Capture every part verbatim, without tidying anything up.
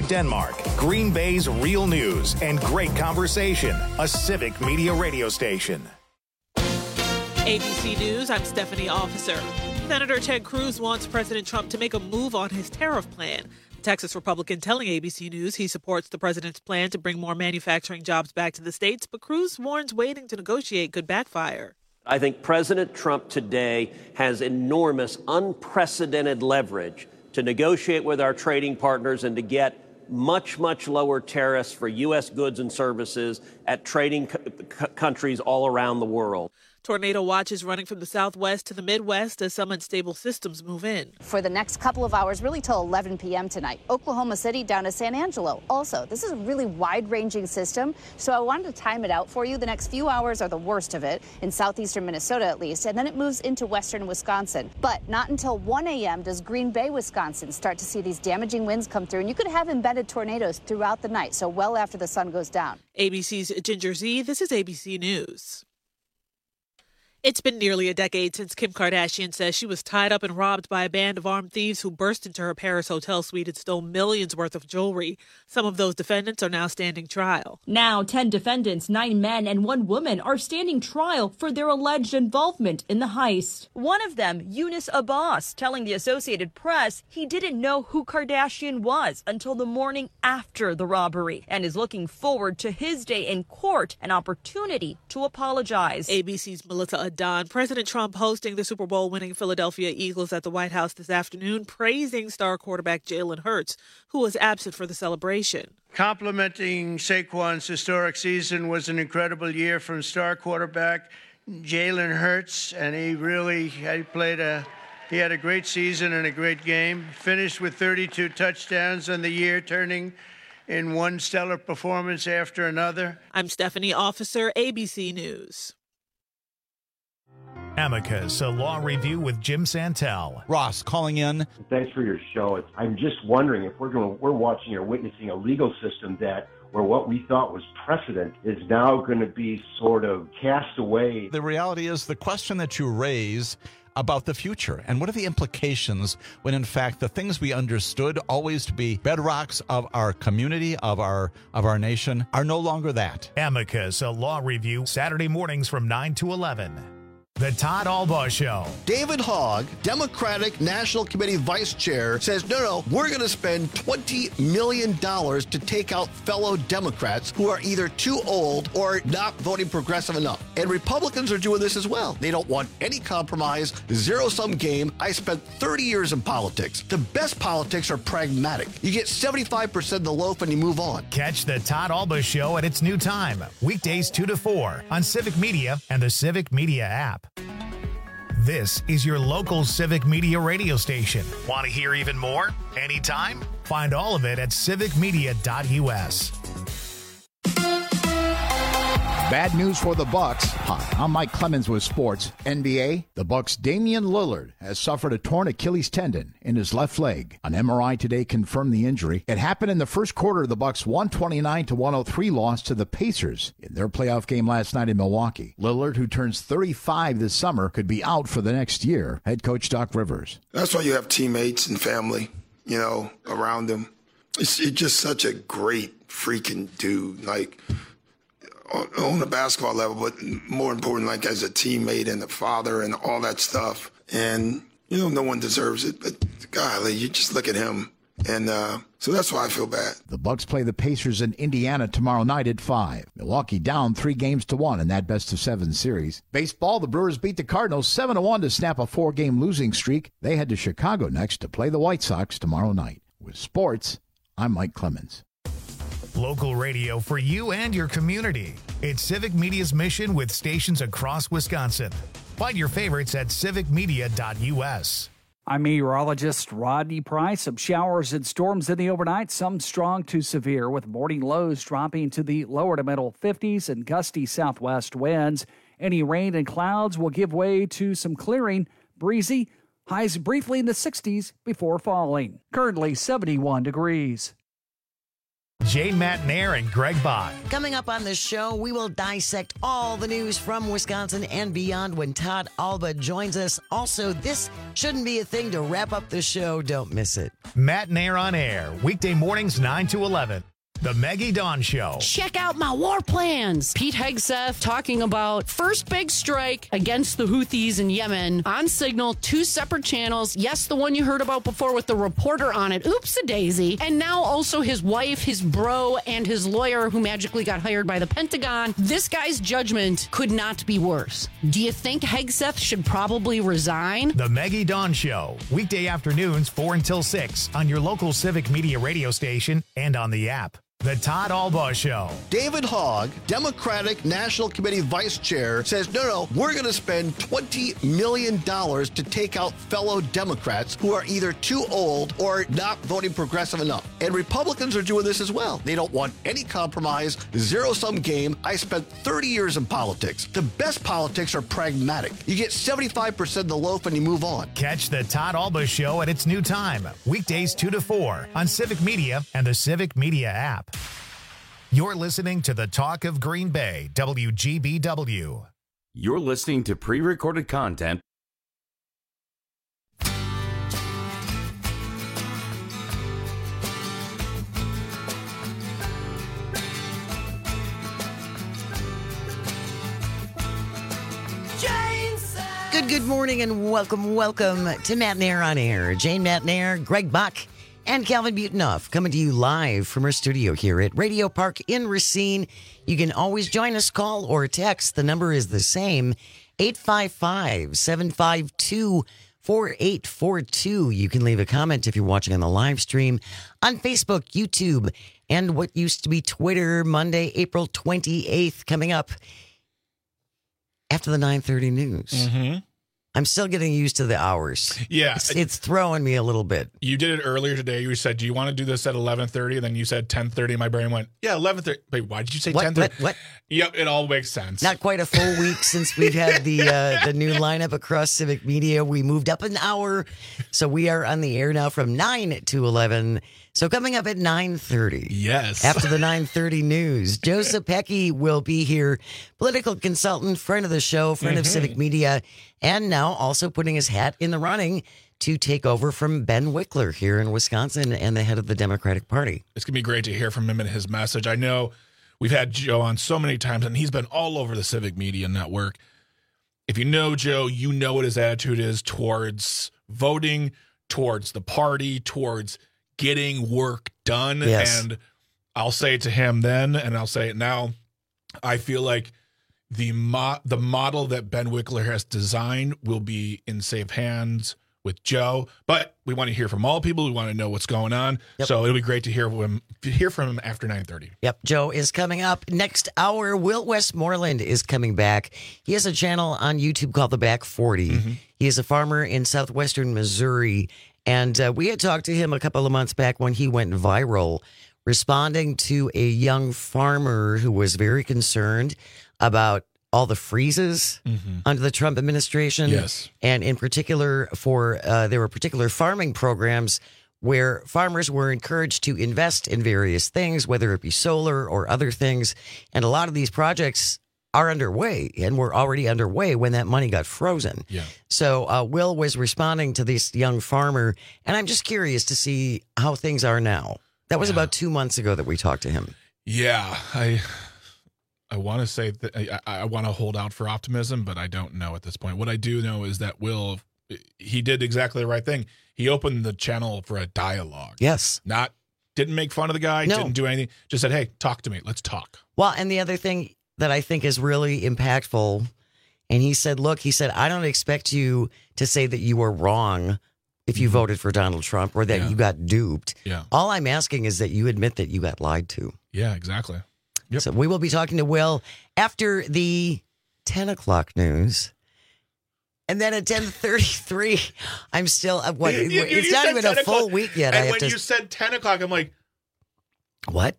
Denmark. Green Bay's real news and great conversation. A Civic Media radio station. A B C News, I'm Stephanie Officer. Senator Ted Cruz wants President Trump to make a move on his tariff plan. The Texas Republican telling A B C News he supports the president's plan to bring more manufacturing jobs back to the states, but Cruz warns waiting to negotiate could backfire. I think President Trump today has enormous, unprecedented leverage to negotiate with our trading partners and to get much, much lower tariffs for U S goods and services at trading co- co- countries all around the world. Tornado watch is running from the southwest to the Midwest as some unstable systems move in. For the next couple of hours, really till eleven p.m. tonight, Oklahoma City down to San Angelo. Also, this is a really wide-ranging system, so I wanted to time it out for you. The next few hours are the worst of it, in southeastern Minnesota at least, and then it moves into western Wisconsin. But not until one a.m. does Green Bay, Wisconsin start to see these damaging winds come through, and you could have embedded tornadoes throughout the night, so well after the sun goes down. A B C's Ginger Z, this is A B C News. It's been nearly a decade since Kim Kardashian says she was tied up and robbed by a band of armed thieves who burst into her Paris hotel suite and stole millions worth of jewelry. Some of those defendants are now standing trial. Now, ten defendants, nine men and one woman, are standing trial for their alleged involvement in the heist. One of them, Yunus Abbas, telling the Associated Press he didn't know who Kardashian was until the morning after the robbery and is looking forward to his day in court, an opportunity to apologize. A B C's Melissa Adon. President Trump hosting the Super Bowl winning Philadelphia Eagles at the White House this afternoon, praising star quarterback Jalen Hurts, who was absent for the celebration. Complimenting Saquon's historic season was an incredible year from star quarterback Jalen Hurts, and he really he played a he had a great season and a great game. Finished with thirty-two touchdowns on the year, turning in one stellar performance after another. I'm Stephanie Officer, A B C News. Amicus, a law review with Jim Santel. Ross calling in. Thanks for your show. It's, I'm just wondering if we're going, we're watching or witnessing a legal system that where what we thought was precedent is now going to be sort of cast away. The reality is the question that you raise about the future and what are the implications when in fact the things we understood always to be bedrocks of our community, of our of our nation, are no longer that. Amicus, a law review, Saturday mornings from nine to eleven. The Todd Albaugh Show. David Hogg, Democratic National Committee Vice Chair, says, no, no, we're going to spend twenty million dollars to take out fellow Democrats who are either too old or not voting progressive enough. And Republicans are doing this as well. They don't want any compromise, zero-sum game. I spent thirty years in politics. The best politics are pragmatic. You get seventy-five percent of the loaf and you move on. Catch the Todd Albaugh Show at its new time, weekdays two to four on Civic Media and the Civic Media app. This is your local Civic Media radio station. Want to hear even more? Anytime? Find all of it at civic media dot u s. Bad news for the Bucks. Hi, I'm Mike Clemens with sports. N B A, the Bucks' Damian Lillard has suffered a torn Achilles tendon in his left leg. An M R I today confirmed the injury. It happened in the first quarter of the Bucks' one twenty-nine to one oh three loss to the Pacers in their playoff game last night in Milwaukee. Lillard, who turns thirty-five this summer, could be out for the next year. Head coach Doc Rivers. That's why you have teammates and family, you know, around him. It's, it's just such a great freaking dude. Like, on a basketball level, but more important, like as a teammate and a father and all that stuff. And, you know, no one deserves it, but golly, you just look at him. And uh, so that's why I feel bad. The Bucks play the Pacers in Indiana tomorrow night at five. Milwaukee down three games to one in that best of seven series. Baseball, the Brewers beat the Cardinals seven to one to snap a four-game losing streak. They head to Chicago next to play the White Sox tomorrow night. With sports, I'm Mike Clemens. Local radio for you and your community. It's Civic Media's mission with stations across Wisconsin. Find your favorites at civic media dot u s. I'm meteorologist Rodney Price. Some showers and storms in the overnight, some strong to severe, with morning lows dropping to the lower to middle fifties and gusty southwest winds. Any rain and clouds will give way to some clearing, breezy, highs briefly in the sixties before falling. Currently seventy-one degrees. Jane Matnair and Greg Bach. Coming up on the show, we will dissect all the news from Wisconsin and beyond when Todd Alba joins us. Also, this shouldn't be a thing to wrap up the show. Don't miss it. Matnair on air, weekday mornings nine to eleven. The Maggie Dawn Show. Check out my war plans. Pete Hegseth talking about first big strike against the Houthis in Yemen on Signal, two separate channels. Yes, the one you heard about before with the reporter on it. Oops-a-daisy. And now also his wife, his bro, and his lawyer who magically got hired by the Pentagon. This guy's judgment could not be worse. Do you think Hegseth should probably resign? The Maggie Dawn Show. Weekday afternoons four until six on your local Civic Media radio station and on the app. The Todd Alba Show. David Hogg, Democratic National Committee Vice Chair, says, no, no, we're going to spend twenty million dollars to take out fellow Democrats who are either too old or not voting progressive enough. And Republicans are doing this as well. They don't want any compromise, zero-sum game. I spent thirty years in politics. The best politics are pragmatic. You get seventy-five percent of the loaf and you move on. Catch the Todd Alba Show at its new time, weekdays two to four on Civic Media and the Civic Media app. You're listening to the Talk of Green Bay, W G B W. You're listening to pre-recorded content. Good, good morning and welcome, welcome to Matnair on Air. Jane Matnair, Greg Bach, and Calvin Butonoff coming to you live from our studio here at Radio Park in Racine. You can always join us, call or text. The number is the same, eight five five, seven five two, four eight four two. You can leave a comment if you're watching on the live stream on Facebook, YouTube, and what used to be Twitter. Monday, April twenty-eighth, coming up after the nine thirty news. Mm-hmm. I'm still getting used to the hours. Yeah. It's, it's throwing me a little bit. You did it earlier today. You said, do you want to do this at eleven thirty? And then you said ten thirty. My brain went, yeah, eleven thirty. Wait, why did you say What, ten thirty? what, what? Yep, it all makes sense. Not quite a full week since we've had the uh, the new lineup across Civic Media. We moved up an hour, so we are on the air now from nine to eleven. So coming up at nine thirty. Yes. After the nine thirty news, Joe Zepecki will be here, political consultant, friend of the show, friend Mm-hmm. of Civic Media, and now also putting his hat in the running to take over from Ben Wickler here in Wisconsin and the head of the Democratic Party. It's going to be great to hear from him and his message. I know we've had Joe on so many times, and he's been all over the Civic Media Network. If you know Joe, you know what his attitude is towards voting, towards the party, towards getting work done. Yes. And I'll say it to him then, and I'll say it now. I feel like the mo- the model that Ben Wickler has designed will be in safe hands with Joe. But we want to hear from all people. We want to know what's going on. Yep. So it'll be great to hear from him, hear from him after nine thirty. Yep, Joe is coming up. Next hour, Will Westmoreland is coming back. He has a channel on YouTube called The Back forty. Mm-hmm. He is a farmer in southwestern Missouri. And uh, we had talked to him a couple of months back when he went viral, responding to a young farmer who was very concerned about all the freezes Mm-hmm. under the Trump administration. Yes. And in particular, for uh, there were particular farming programs where farmers were encouraged to invest in various things, whether it be solar or other things. And a lot of these projects are underway and were already underway when that money got frozen. Yeah. So uh, Will was responding to this young farmer, and I'm just curious to see how things are now. That was Yeah. about two months ago that we talked to him. Yeah, I I want to say that I, I want to hold out for optimism, but I don't know at this point. What I do know is that Will, he did exactly the right thing. He opened the channel for a dialogue. Yes. Not, didn't make fun of the guy, No. didn't do anything. Just said, hey, talk to me. Let's talk. Well, and the other thing that I think is really impactful, and he said, look, he said, I don't expect you to say that you were wrong if you voted for Donald Trump or that Yeah. you got duped. Yeah. All I'm asking is that you admit that you got lied to. Yeah, exactly. Yep. So we will be talking to Will after the ten o'clock news. And then at ten thirty-three, I'm still, uh, what, You- you- it's you not said even a ten full o'clock, week yet. And I have when to, you said ten o'clock, I'm like, what?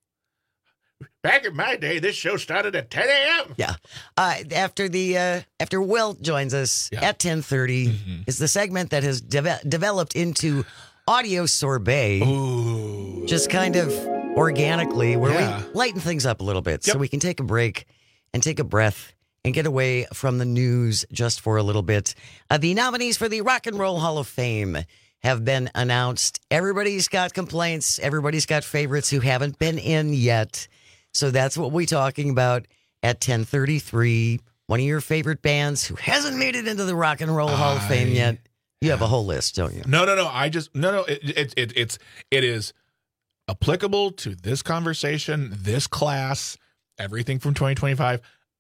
back in my day, this show started at ten a.m. Yeah. Uh, after the uh, after Will joins us Yeah. at ten thirty Mm-hmm. is the segment that has deve- developed into audio sorbet. Ooh. Just kind of organically where Yeah. we lighten things up a little bit Yep. so we can take a break and take a breath and get away from the news just for a little bit. Uh, the nominees for the Rock and Roll Hall of Fame have been announced. Everybody's got complaints. Everybody's got favorites who haven't been in yet. So that's what we're talking about at ten thirty-three. One of your favorite bands who hasn't made it into the Rock and Roll Hall of Fame yet. You have a whole list, don't you? No, no, no. I just no, no. It, it, it, it's it is applicable to this conversation, this class, everything from twenty twenty-five.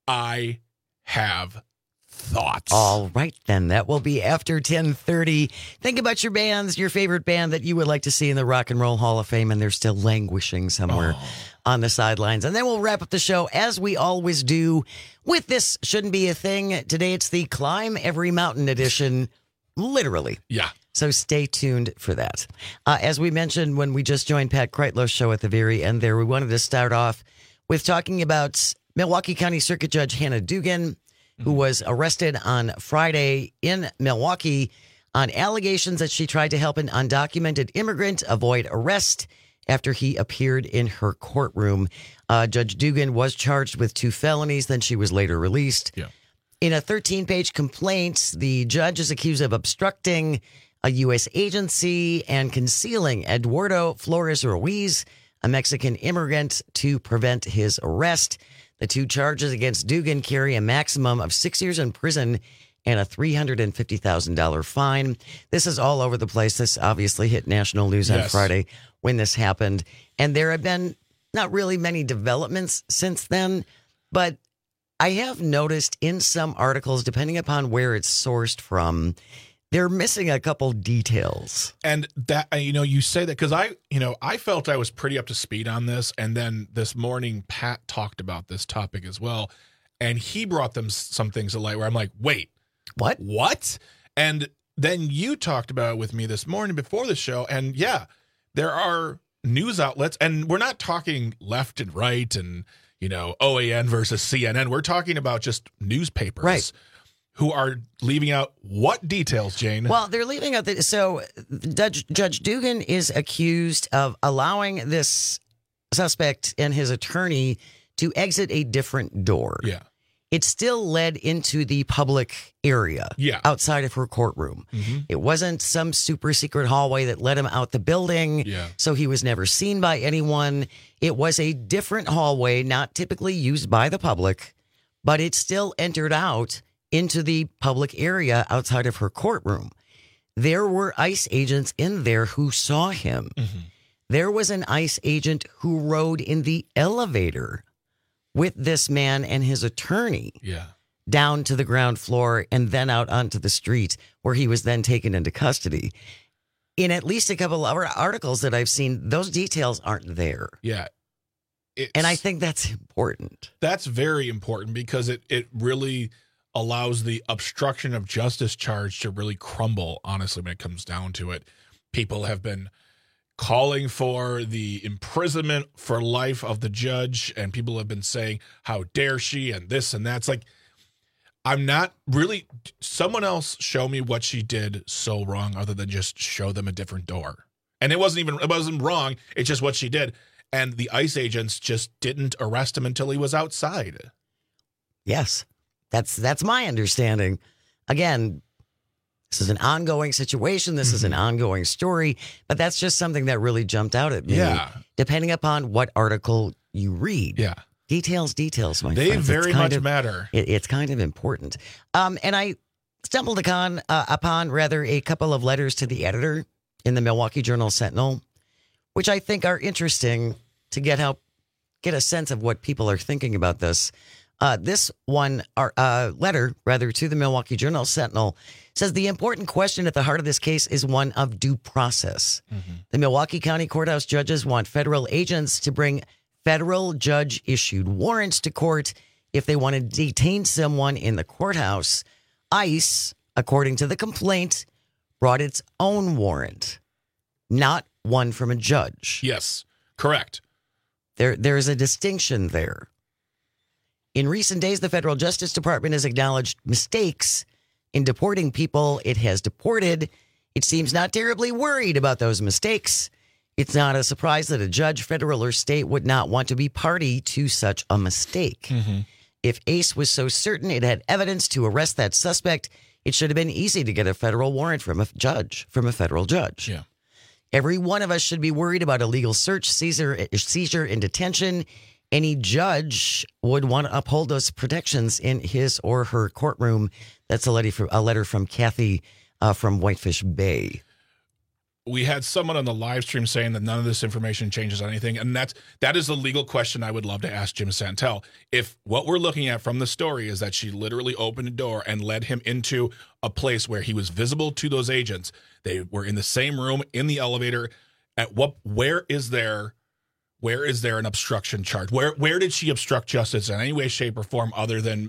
I have thoughts. All right, then. That will be after ten thirty. Think about your bands, your favorite band that you would like to see in the Rock and Roll Hall of Fame, and they're still languishing somewhere oh. on the sidelines. And then we'll wrap up the show, as we always do, with This Shouldn't Be a Thing. Today, it's the Climb Every Mountain edition, literally. Yeah. So stay tuned for that. Uh, as we mentioned when we just joined Pat Kreitlow's show at the very end there, we wanted to start off with talking about Milwaukee County Circuit Judge Hannah Dugan, who was arrested on Friday in Milwaukee on allegations that she tried to help an undocumented immigrant avoid arrest after he appeared in her courtroom. Uh, Judge Dugan was charged with two felonies, then she was later released. Yeah. In a thirteen-page complaint, the judge is accused of obstructing a U S agency and concealing Eduardo Flores Ruiz, a Mexican immigrant, to prevent his arrest. The two charges against Dugan carry a maximum of six years in prison and a three hundred fifty thousand dollars fine. This is all over the place. This obviously hit national news on Yes. Friday when this happened. And there have been not really many developments since then, but I have noticed in some articles, depending upon where it's sourced from, they're missing a couple details. And that, you know, you say that because I, you know, I felt I was pretty up to speed on this. And then this morning, Pat talked about this topic as well. And he brought them some things to light where I'm like, wait, what? What? And then you talked about it with me this morning before the show. And yeah, there are news outlets, and we're not talking left and right and, you know, O A N versus C N N. We're talking about just newspapers. Right. Who are leaving out what details, Jane? Well, they're leaving out the, so Judge, Judge Dugan is accused of allowing this suspect and his attorney to exit a different door. Yeah. It still led into the public area yeah. outside of her courtroom. Mm-hmm. It wasn't some super secret hallway that led him out the building, yeah. so he was never seen by anyone. It was a different hallway, not typically used by the public, but it still entered out into the public area outside of her courtroom. There were ICE agents in there who saw him. Mm-hmm. There was an ICE agent who rode in the elevator with this man and his attorney yeah. down to the ground floor and then out onto the street, where he was then taken into custody. In at least a couple of articles that I've seen, those details aren't there. Yeah. It's, and I think that's important. That's very important because it, it really allows the obstruction of justice charge to really crumble, honestly, when it comes down to it. People have been calling for the imprisonment for life of the judge, and people have been saying, how dare she, and this and that. It's like, I'm not really, someone else show me what she did so wrong other than just show them a different door. And it wasn't even, it wasn't wrong. It's just what she did. And the ICE agents just didn't arrest him until he was outside. Yes. That's that's my understanding. Again, this is an ongoing situation. This mm-hmm. is an ongoing story, but that's just something that really jumped out at me. Yeah. Depending upon what article you read. Yeah. Details, details, my they friends. They very much of, matter. It, it's kind of important. Um, and I stumbled upon, uh, upon, rather, a couple of letters to the editor in the Milwaukee Journal-Sentinel, which I think are interesting to get help, get a sense of what people are thinking about this. Uh, this one uh, letter, rather, to the Milwaukee Journal-Sentinel says the important question at the heart of this case is one of due process. Mm-hmm. The Milwaukee County Courthouse judges want federal agents to bring federal judge-issued warrants to court if they want to detain someone in the courthouse. ICE, according to the complaint, brought its own warrant, not one from a judge. Yes, correct. There, there is a distinction there. In recent days, the Federal Justice Department has acknowledged mistakes in deporting people it has deported. It seems not terribly worried about those mistakes. It's not a surprise that a judge, federal or state, would not want to be party to such a mistake. Mm-hmm. If Ace was so certain it had evidence to arrest that suspect, it should have been easy to get a federal warrant from a judge, from a federal judge. Yeah. Every one of us should be worried about illegal search, seizure, seizure and detention. Any judge would want to uphold those protections in his or her courtroom. That's a letter from, a letter from Kathy uh, from Whitefish Bay. We had someone on the live stream saying that none of this information changes anything. And that's, that is a legal question I would love to ask Jim Santel. If what we're looking at from the story is that she literally opened a door and led him into a place where he was visible to those agents, they were in the same room, in the elevator. At what, where is there, where is there an obstruction charge? Where, where did she obstruct justice in any way, shape, or form other than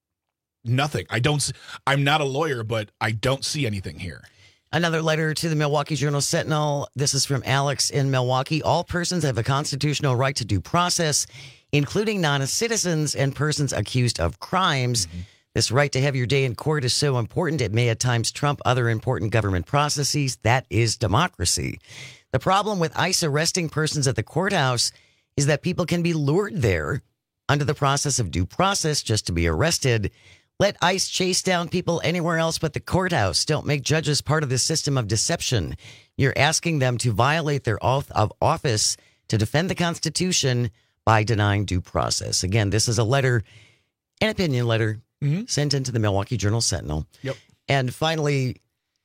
nothing? I don't, I'm not a lawyer, but I don't see anything here. Another letter to the Milwaukee Journal-Sentinel. This is from Alex in Milwaukee. All persons have a constitutional right to due process, including non-citizens and persons accused of crimes. Mm-hmm. This right to have your day in court is so important it may at times trump other important government processes. That is democracy. The problem with ICE arresting persons at the courthouse is that people can be lured there under the process of due process just to be arrested. Let ICE chase down people anywhere else but the courthouse. Don't make judges part of this system of deception. You're asking them to violate their oath of office to defend the Constitution by denying due process. Again, this is a letter, an opinion letter, mm-hmm. sent into the Milwaukee Journal-Sentinel. Yep. And finally,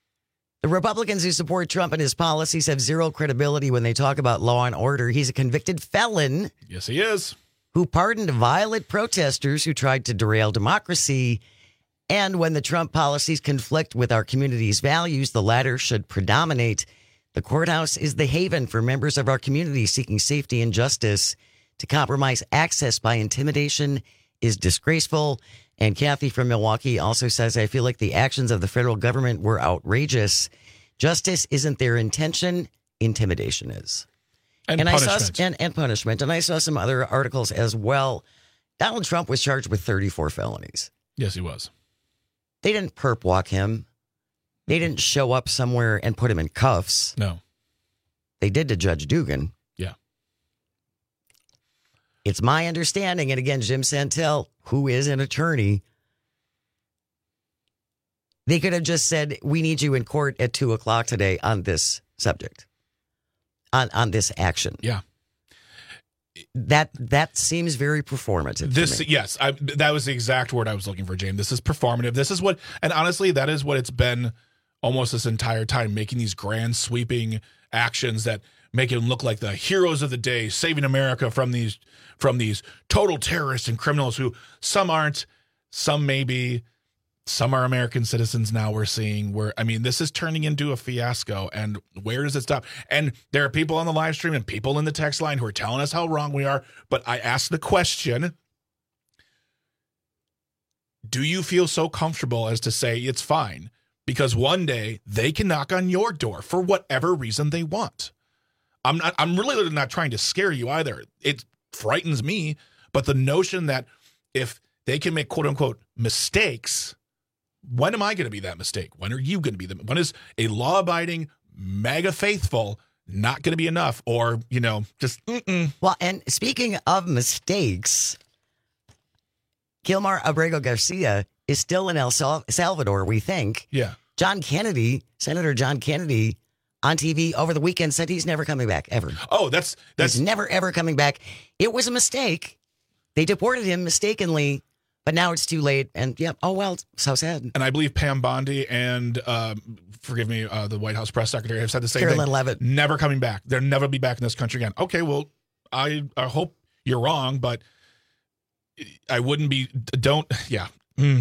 the Republicans who support Trump and his policies have zero credibility when they talk about law and order. He's a convicted felon. Yes, he is. Who pardoned violent protesters who tried to derail democracy. And when the Trump policies conflict with our community's values, the latter should predominate. The courthouse is the haven for members of our community seeking safety and justice. To compromise access by intimidation is disgraceful. And Kathy from Milwaukee also says, I feel like the actions of the federal government were outrageous. Justice isn't their intention. Intimidation is. And, and punishment. I saw and, and punishment. And I saw some other articles as well. Donald Trump was charged with thirty-four felonies. Yes, he was. They didn't perp walk him. They didn't show up somewhere and put him in cuffs. No. They did to Judge Dugan. Yeah. It's my understanding, and again, Jim Santel, who is an attorney, they could have just said, we need you in court at two o'clock today on this subject. On, on this action. Yeah. That that seems very performative. This, to me. yes, I, that was the exact word I was looking for, James. This is performative. This is what, and honestly, that is what it's been almost this entire time, making these grand sweeping actions that make it look like the heroes of the day, saving America from these from these total terrorists and criminals who some aren't, some maybe. Some are American citizens now we're seeing where, I mean, this is turning into a fiasco. And where does it stop? And there are people on the live stream and people in the text line who are telling us how wrong we are. But I ask the question, do you feel so comfortable as to say it's fine? Because one day they can knock on your door for whatever reason they want. I'm not, I'm really not trying to scare you either. It frightens me. But the notion that if they can make quote unquote mistakes, when am I going to be that mistake? When are you going to be the, when is a law-abiding, mega faithful not going to be enough? Or, you know, just, mm-mm. Well, and speaking of mistakes, Gilmar Abrego Garcia is still in El Salvador, we think. Yeah. John Kennedy, Senator John Kennedy, on T V over the weekend said he's never coming back, ever. Oh, that's, that's. He's never, ever coming back. It was a mistake. They deported him mistakenly. But now it's too late, and yeah, oh well, so sad. And I believe Pam Bondi and, uh, forgive me, uh, the White House press secretary have said the same Carolyn thing. Levitt. Never coming back. They'll never be back in this country again. Okay, well, I, I hope you're wrong, but I wouldn't be, don't, yeah. Mm.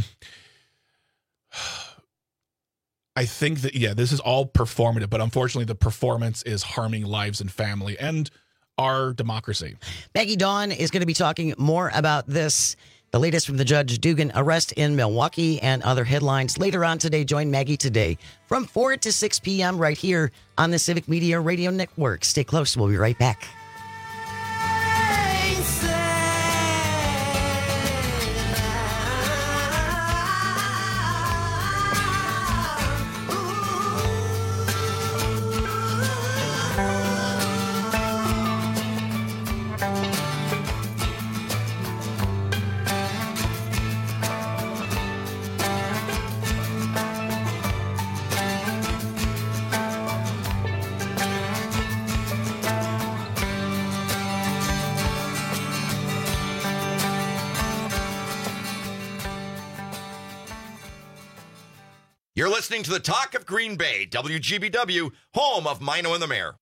I think that, yeah, this is all performative, but unfortunately the performance is harming lives and family and our democracy. Maggie Dawn is going to be talking more about this. The latest from the Judge Dugan arrest in Milwaukee and other headlines later on today. Join Maggie today from four to six p.m. right here on the Civic Media Radio Network. Stay close. We'll be right back. You're listening to the Talk of Green Bay, W G B W, home of Mino and the Mayor.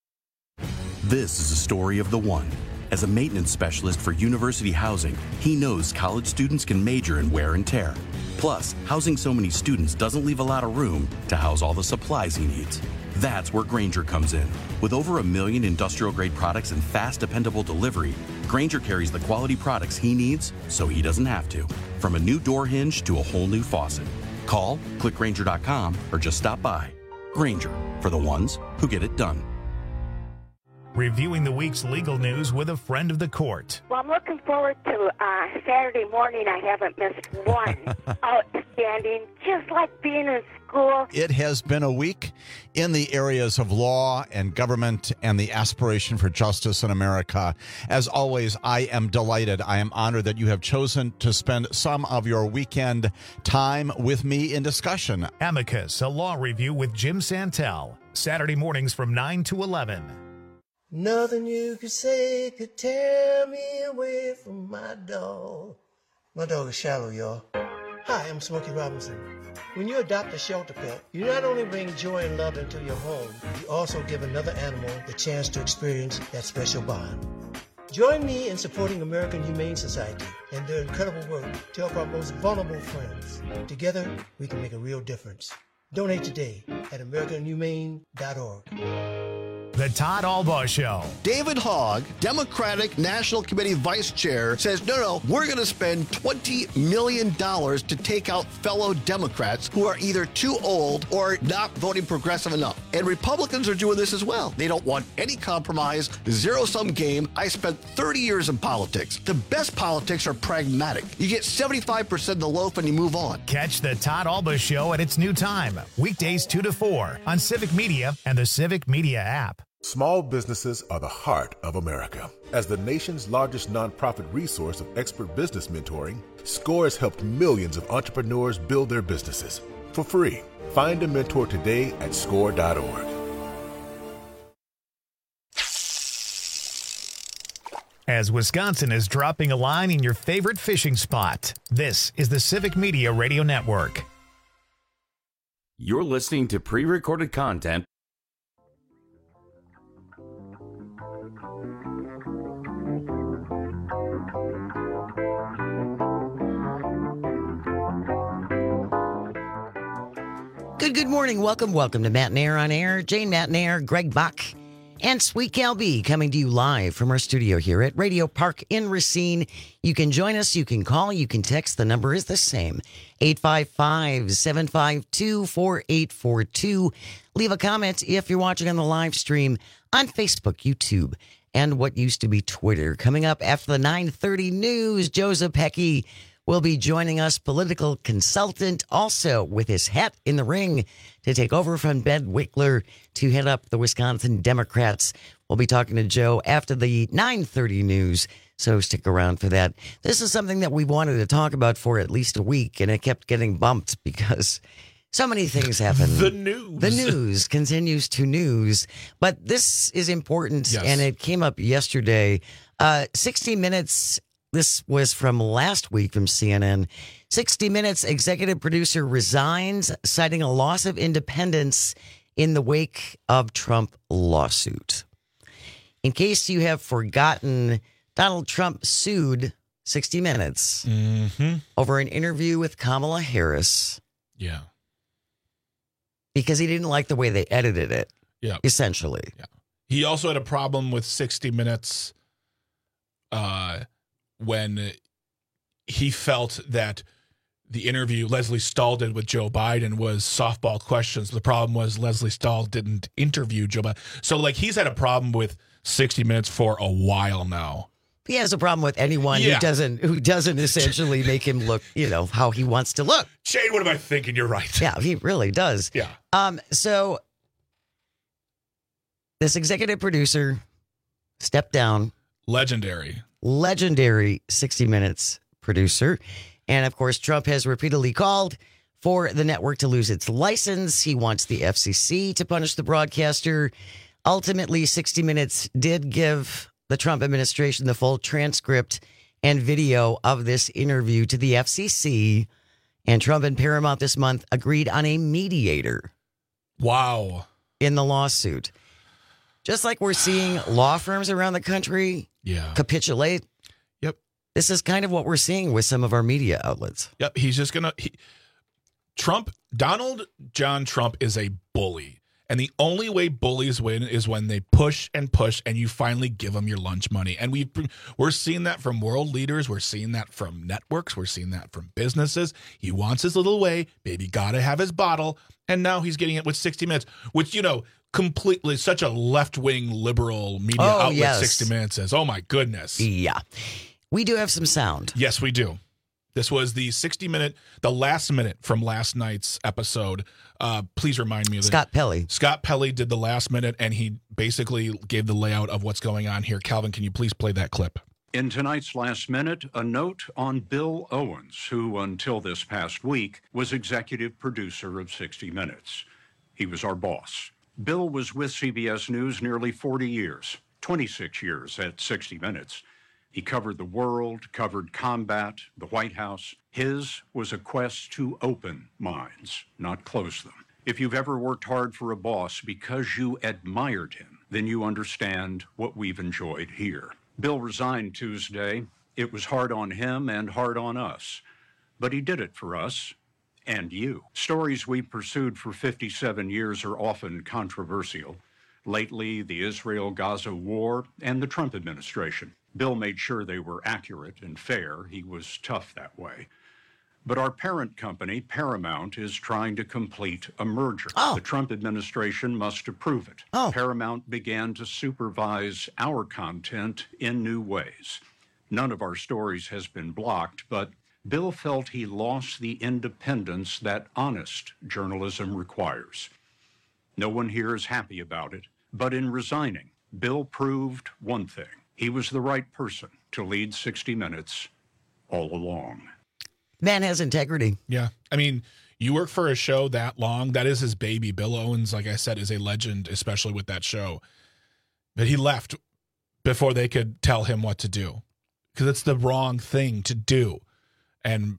This is a story of the one. As a maintenance specialist for university housing, he knows college students can major in wear and tear. Plus, housing so many students doesn't leave a lot of room to house all the supplies he needs. That's where Grainger comes in. With over a million industrial-grade products and fast, dependable delivery, Grainger carries the quality products he needs so he doesn't have to. From a new door hinge to a whole new faucet. Call, click Grainger dot com, or just stop by. Grainger, for the ones who get it done. Reviewing the week's legal news with a friend of the court. Well, I'm looking forward to uh, Saturday morning. I haven't missed one. Outstanding, just like being in school. It has been a week in the areas of law and government and the aspiration for justice in America. As always, I am delighted. I am honored that you have chosen to spend some of your weekend time with me in discussion. Amicus, a law review with Jim Santel. Saturday mornings from nine to eleven. Nothing you could say could tear me away from my dog. My dog is Shallow, y'all. Hi, I'm Smokey Robinson. When you adopt a shelter pet, you not only bring joy and love into your home, you also give another animal the chance to experience that special bond. Join me in supporting American Humane Society and their incredible work to help our most vulnerable friends. Together, we can make a real difference. Donate today at american humane dot org. The Todd Albaugh Show. David Hogg, Democratic National Committee Vice Chair, says, no, no, we're going to spend twenty million dollars to take out fellow Democrats who are either too old or not voting progressive enough. And Republicans are doing this as well. They don't want any compromise, zero-sum game. I spent thirty years in politics. The best politics are pragmatic. You get seventy-five percent of the loaf and you move on. Catch the Todd Albaugh Show at its new time, weekdays two to four on Civic Media and the Civic Media app. Small businesses are the heart of America. As the nation's largest nonprofit resource of expert business mentoring, SCORE has helped millions of entrepreneurs build their businesses for free. Find a mentor today at score dot org. As Wisconsin is dropping a line in your favorite fishing spot, this is the Civic Media Radio Network. You're listening to pre-recorded content. Good, good morning. Welcome, welcome to Matt Nair on Air. Jane Matt Nair, Greg Buck, and Sweet Cal B coming to you live from our studio here at Radio Park in Racine. You can join us, you can call, you can text. The number is the same, eight five five, seven five two, four eight four two. Leave a comment if you're watching on the live stream on Facebook, YouTube, and what used to be Twitter. Coming up after the nine thirty news, Joseph Pecky will be joining us, political consultant, also with his hat in the ring to take over from Ben Wickler to head up the Wisconsin Democrats. We'll be talking to Joe after the nine thirty news, so stick around for that. This is something that we wanted to talk about for at least a week, and it kept getting bumped because so many things happen. The news. The news continues to news. But this is important, Yes. and it came up yesterday. Uh, sixty minutes... This was from last week from C N N. sixty minutes executive producer resigns, citing a loss of independence in the wake of Trump lawsuit. In case you have forgotten, Donald Trump sued sixty minutes Mm-hmm. over an interview with Kamala Harris Yeah. because he didn't like the way they edited it, Yeah. essentially. Yeah. He also had a problem with sixty minutes uh, when he felt that the interview Leslie Stahl did with Joe Biden was softball questions. The problem was Leslie Stahl didn't interview Joe Biden. So, like, he's had a problem with sixty minutes for a while now. He has a problem with anyone Yeah. who doesn't who doesn't essentially make him look, you know, how he wants to look. Shane, what am I thinking? You're right. Yeah, he really does. Yeah. Um. So this executive producer stepped down. Legendary. Legendary sixty minutes producer. And of course, Trump has repeatedly called for the network to lose its license. He wants the F C C to punish the broadcaster. Ultimately, sixty minutes did give the Trump administration the full transcript and video of this interview to the F C C. And Trump and Paramount this month agreed on a mediator. Wow. In the lawsuit. Just like we're seeing law firms around the country yeah. capitulate. Yep. This is kind of what we're seeing with some of our media outlets. Yep. He's just going to... He, Trump, Donald John Trump is a bully. And the only way bullies win is when they push and push and you finally give them your lunch money. And we've, we're seeing that from world leaders. We're seeing that from networks. We're seeing that from businesses. He wants his little way. Baby got to have his bottle. And now he's getting it with sixty minutes, which, you know, completely such a left-wing liberal media oh, outlet yes. sixty minutes says, oh, my goodness. Yeah. We do have some sound. Yes, we do. This was the sixty minute, the last minute from last night's episode. Uh, please remind me of Scott that. Pelley. Scott Pelley did the last minute, and he basically gave the layout of what's going on here. Calvin, can you please play that clip? In tonight's last minute, a note on Bill Owens, who until this past week was executive producer of sixty minutes. He was our boss. Bill was with C B S News nearly forty years, twenty-six years at sixty minutes. He covered the world, covered combat, the White House. His was a quest to open minds, not close them. If you've ever worked hard for a boss because you admired him, then you understand what we've enjoyed here. Bill resigned Tuesday. It was hard on him and hard on us, but he did it for us and you. Stories we pursued for fifty-seven years are often controversial. Lately, the Israel-Gaza war and the Trump administration. Bill made sure they were accurate and fair. He was tough that way. But our parent company, Paramount, is trying to complete a merger. Oh. The Trump administration must approve it. Oh. Paramount began to supervise our content in new ways. None of our stories has been blocked, but Bill felt he lost the independence that honest journalism requires. No one here is happy about it, but in resigning, Bill proved one thing. He was the right person to lead sixty minutes all along. Man has integrity. Yeah. I mean, you work for a show that long. That is his baby. Bill Owens, like I said, is a legend, especially with that show. But he left before they could tell him what to do because it's the wrong thing to do. And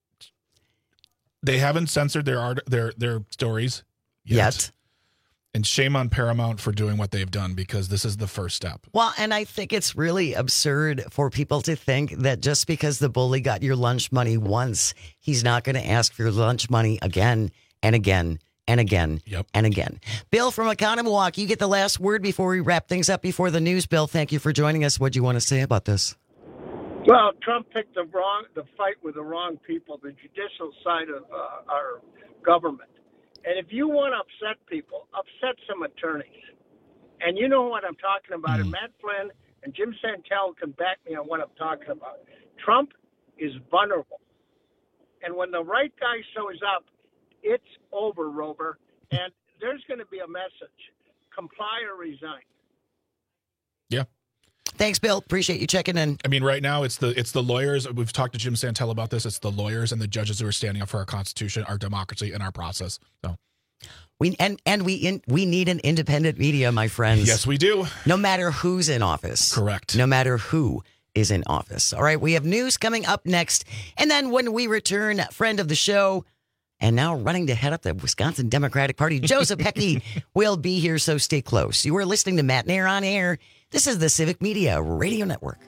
they haven't censored their art, their their stories yet. Yet. And shame on Paramount for doing what they've done because this is the first step. Well, and I think it's really absurd for people to think that just because the bully got your lunch money once, he's not going to ask for your lunch money again and again and again yep. and again. Bill from Oconomowoc, you get the last word before we wrap things up before the news. Bill, thank you for joining us. What do you want to say about this? Well, Trump picked the wrong, the fight with the wrong people, the judicial side of uh, our government. And if you want to upset people, upset some attorneys. And you know what I'm talking about. And Matt Flynn and Jim Santel can back me on what I'm talking about. Trump is vulnerable. And when the right guy shows up, it's over, Rover. And there's going to be a message. Comply or resign. Yeah. Thanks, Bill. Appreciate you checking in. I mean, right now it's the it's the lawyers. We've talked to Jim Santel about this. It's the lawyers and the judges who are standing up for our Constitution, our democracy, and our process. So we and and we in, we need an independent media, my friends. Yes, we do. No matter who's in office. Correct. No matter who is in office. All right, we have news coming up next, and then when we return, friend of the show, and now running to head up the Wisconsin Democratic Party, Joseph Heckey will be here. So stay close. You are listening to Matt Nair on Air. This is the Civic Media Radio Network.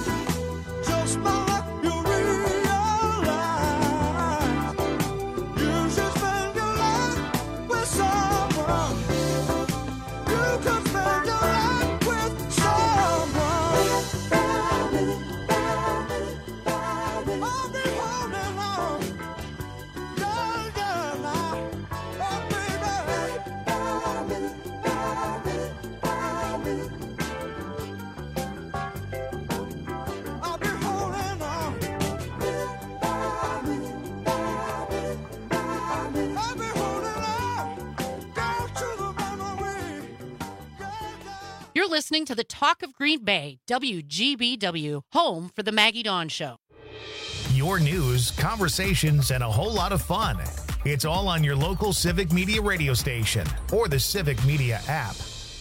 Just my luck, you realize You're listening to the Talk of Green Bay, W G B W, home for the Maggie Dawn Show. Your news, conversations, and a whole lot of fun. It's all on your local Civic Media radio station or the Civic Media app.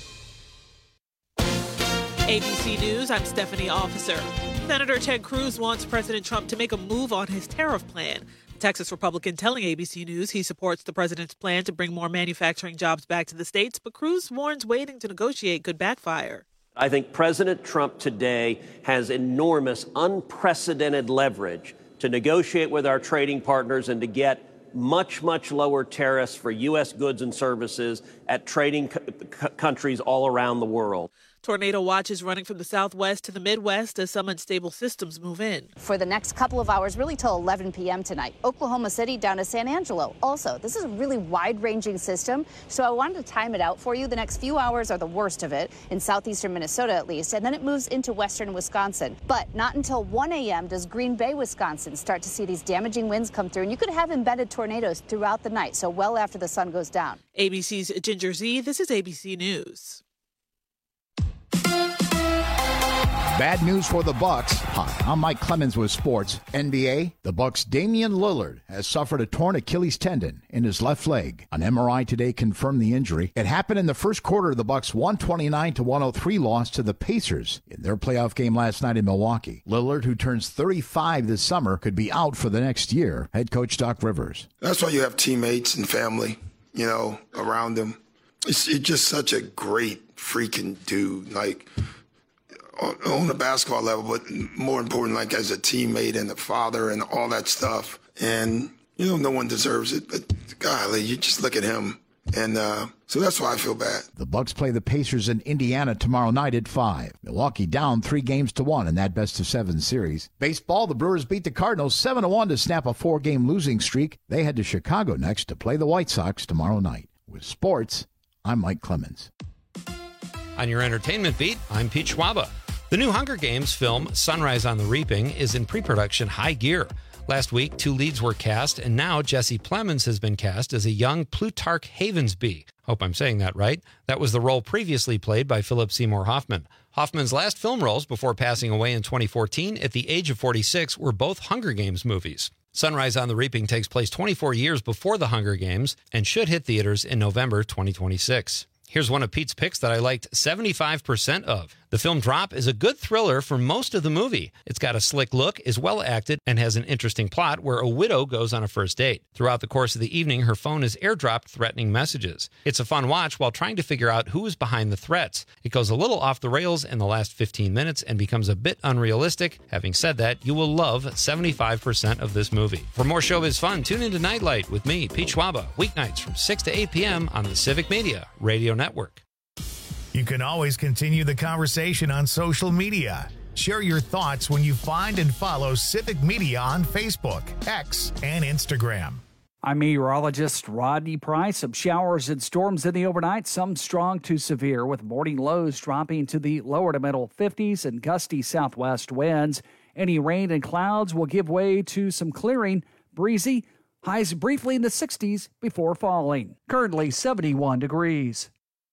A B C News, I'm Stephanie Officer. Senator Ted Cruz wants President Trump to make a move on his tariff plan. The Texas Republican telling A B C News he supports the president's plan to bring more manufacturing jobs back to the states, but Cruz warns waiting to negotiate could backfire. I think President Trump today has enormous, unprecedented leverage to negotiate with our trading partners and to get much, much lower tariffs for U S goods and services at trading co- co- countries all around the world. Tornado watch is running from the southwest to the Midwest as some unstable systems move in. For the next couple of hours, really till eleven p.m. tonight, Oklahoma City down to San Angelo. Also, this is a really wide-ranging system, so I wanted to time it out for you. The next few hours are the worst of it, in southeastern Minnesota at least, and then it moves into western Wisconsin. But not until one a.m. does Green Bay, Wisconsin start to see these damaging winds come through, and you could have embedded tornadoes throughout the night, so well after the sun goes down. A B C's Ginger Z, this is A B C News. Bad news for the Bucks. Hi, I'm Mike Clemens with sports. N B A, the Bucks' Damian Lillard has suffered a torn Achilles tendon in his left leg. An M R I today confirmed the injury. It happened in the first quarter of the Bucks' one twenty-nine to one oh three loss to the Pacers in their playoff game last night in Milwaukee. Lillard, who turns thirty-five this summer, could be out for the next year. Head coach Doc Rivers. That's why you have teammates and family, you know, around him. It's, it's just such a great freaking dude. Like, on, on a basketball level, but more important, like as a teammate and a father and all that stuff. And, you know, no one deserves it, but golly, you just look at him. And uh, so that's why I feel bad. The Bucks play the Pacers in Indiana tomorrow night at five. Milwaukee down three games to one in that best of seven series. Baseball, the Brewers beat the Cardinals seven to one to snap a four-game losing streak. They head to Chicago next to play the White Sox tomorrow night. With sports, I'm Mike Clemens. On your entertainment beat, I'm Pete Schwaba. The new Hunger Games film, Sunrise on the Reaping, is in pre-production high gear. Last week, two leads were cast, and now Jesse Plemons has been cast as a young Plutarch Havensby. Hope I'm saying that right. That was the role previously played by Philip Seymour Hoffman. Hoffman's last film roles before passing away in twenty fourteen at the age of forty-six were both Hunger Games movies. Sunrise on the Reaping takes place twenty-four years before the Hunger Games and should hit theaters in November twenty twenty-six. Here's one of Pete's picks that I liked seventy-five percent of. The film Drop is a good thriller for most of the movie. It's got a slick look, is well acted, and has an interesting plot where a widow goes on a first date. Throughout the course of the evening, her phone is airdropped threatening messages. It's a fun watch while trying to figure out who is behind the threats. It goes a little off the rails in the last fifteen minutes and becomes a bit unrealistic. Having said that, you will love seventy-five percent of this movie. For more showbiz fun, tune into Nightlight with me, Pete Schwaba, weeknights from six to eight p.m. on the Civic Media Radio Network. You can always continue the conversation on social media. Share your thoughts when you find and follow Civic Media on Facebook, X, and Instagram. I'm meteorologist Rodney Price. Some showers and storms in the overnight, some strong to severe, with morning lows dropping to the lower to middle fifties and gusty southwest winds. Any rain and clouds will give way to some clearing, breezy, highs briefly in the sixties before falling. Currently seventy-one degrees.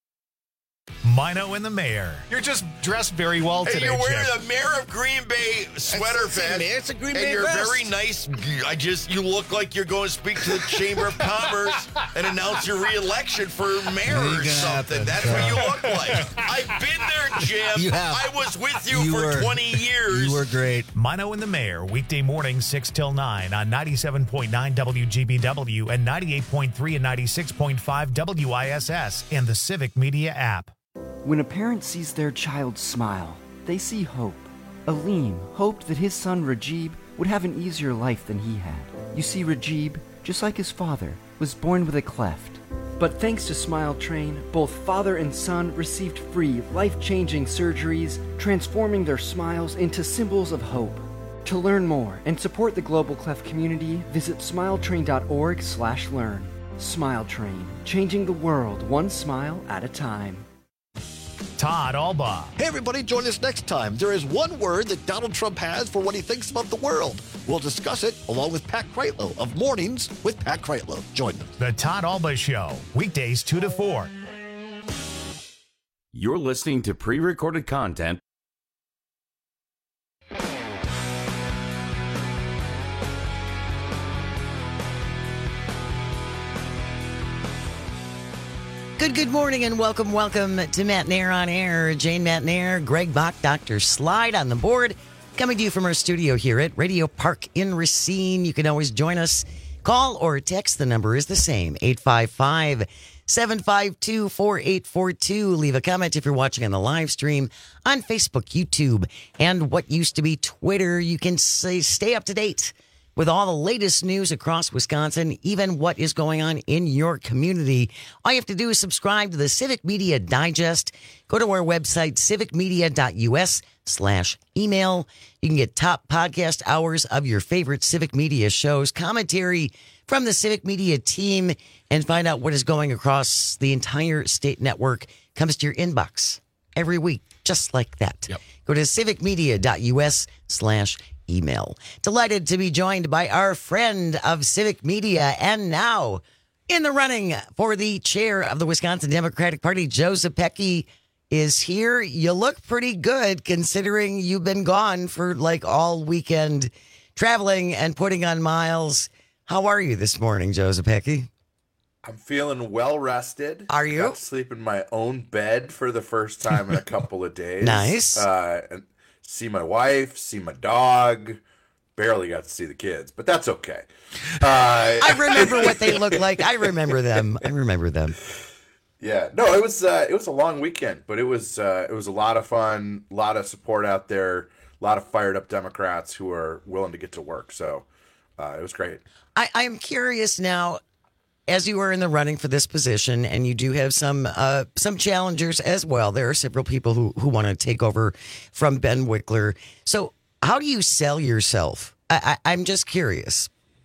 Mino and the mayor. You're just dressed very well today, Hey, you're wearing Chip. the Mayor of Green Bay sweater It's- it's a vest. mayor- it's a Green and Bay you're vest. very nice. I just, you look like you're going to speak to the Chamber of Commerce and announce your re-election for mayor or Ain't gonna something. happen, That's so. what you look like. I've been there, Jim. You have. I was with you, You for were- twenty years. You were great. Mino and the mayor, weekday mornings six till nine on ninety-seven point nine W G B W and ninety-eight point three and ninety-six point five W I S S and the Civic Media app. When a parent sees their child smile, they see hope. Aleem hoped that his son Rajib would have an easier life than he had. You see, Rajib, just like his father, was born with a cleft. But thanks to Smile Train, both father and son received free, life-changing surgeries, transforming their smiles into symbols of hope. To learn more and support the Global Cleft community, visit smiletrain.org slash learn. Smile Train, changing the world one smile at a time. Todd Alba. Hey, everybody, join us next time. There is one word that Donald Trump has for what he thinks about the world. We'll discuss it along with Pat Kreitlow of Mornings with Pat Kreitlow. Join us. The Todd Alba Show, weekdays two to four. You're listening to pre-recorded content. Good, good morning and welcome, welcome to Matt Nair on Air. Jane Matt Nair, Greg Bach, Doctor Slide on the board. Coming to you from our studio here at Radio Park in Racine. You can always join us. Call or text. The number is the same, eight five five, seven five two, four eight four two. Leave a comment if you're watching on the live stream on Facebook, YouTube, and what used to be Twitter. You can say, stay up to date with all the latest news across Wisconsin, even what is going on in your community. All you have to do is subscribe to the Civic Media Digest. Go to our website, civicmedia.us slash email. You can get top podcast hours of your favorite Civic Media shows, commentary from the Civic Media team, and find out what is going across the entire state network. Comes to your inbox every week, just like that. Yep. Go to civicmedia.us slash email. Delighted to be joined by our friend of Civic Media and now in the running for the chair of the Wisconsin Democratic Party, Joe Zepecki is here. You look pretty good considering you've been gone for like all weekend traveling and putting on miles. How are you this morning, Joe Zepecki? I'm feeling well rested. Are you? Got to sleep in my own bed for the first time in a couple of days. Nice. Uh, and see my wife, see my dog. Barely got to see the kids, but that's okay. Uh, I remember what they look like. I remember them. I remember them. Yeah, no, it was uh, it was a long weekend, but it was uh, it was a lot of fun, a lot of support out there, a lot of fired up Democrats who are willing to get to work. So uh, it was great. I, I'm curious now, as you are in the running for this position, and you do have some uh, some challengers as well. There are several people who, who want to take over from Ben Wickler. So how do you sell yourself? I, I, I'm just curious.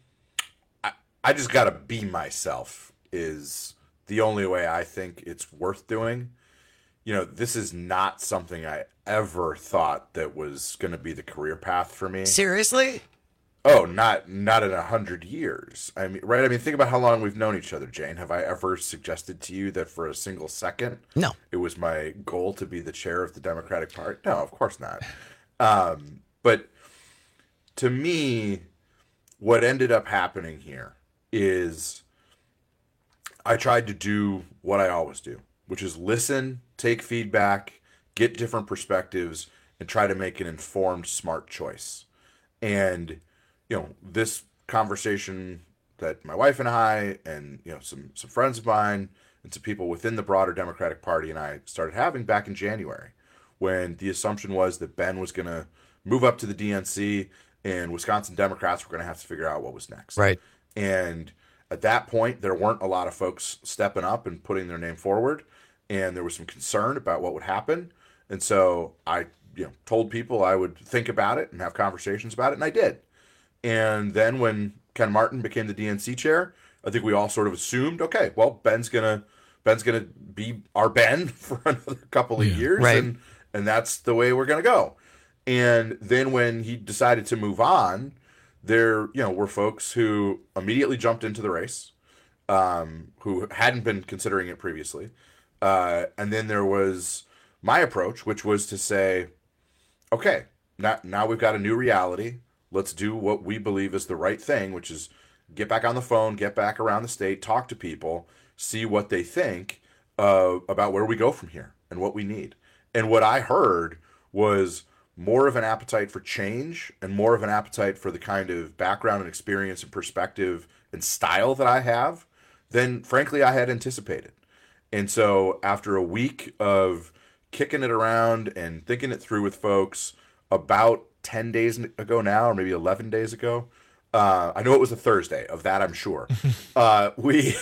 I, I just got to be myself is the only way I think it's worth doing. You know, this is not something I ever thought that was going to be the career path for me. Seriously? Oh, not not in a hundred years. I mean, right? I mean, think about how long we've known each other, Jane. Have I ever suggested to you that for a single second, no, it was my goal to be the chair of the Democratic Party? No, of course not. Um, but to me, what ended up happening here is I tried to do what I always do, which is listen, take feedback, get different perspectives, and try to make an informed, smart choice. And you know, this conversation that my wife and I and, you know, some, some friends of mine and some people within the broader Democratic Party and I started having back in January, when the assumption was that Ben was going to move up to the D N C and Wisconsin Democrats were going to have to figure out what was next. Right. And at that point, there weren't a lot of folks stepping up and putting their name forward. And there was some concern about what would happen. And so I, you know, told people I would think about it and have conversations about it. And I did. And then when Ken Martin became the D N C chair, I think we all sort of assumed, okay, well, Ben's gonna Ben's gonna be our Ben for another couple of yeah, years, right. and and that's the way we're gonna go. And then when he decided to move on, there you know were folks who immediately jumped into the race, um, who hadn't been considering it previously, uh, and then there was my approach, which was to say, okay, now now we've got a new reality. Let's do what we believe is the right thing, which is get back on the phone, get back around the state, talk to people, see what they think uh, about where we go from here and what we need. And what I heard was more of an appetite for change and more of an appetite for the kind of background and experience and perspective and style that I have than, frankly, I had anticipated. And so after a week of kicking it around and thinking it through with folks, about ten days ago now, or maybe eleven days ago, uh, I know it was a Thursday, of that I'm sure, uh, we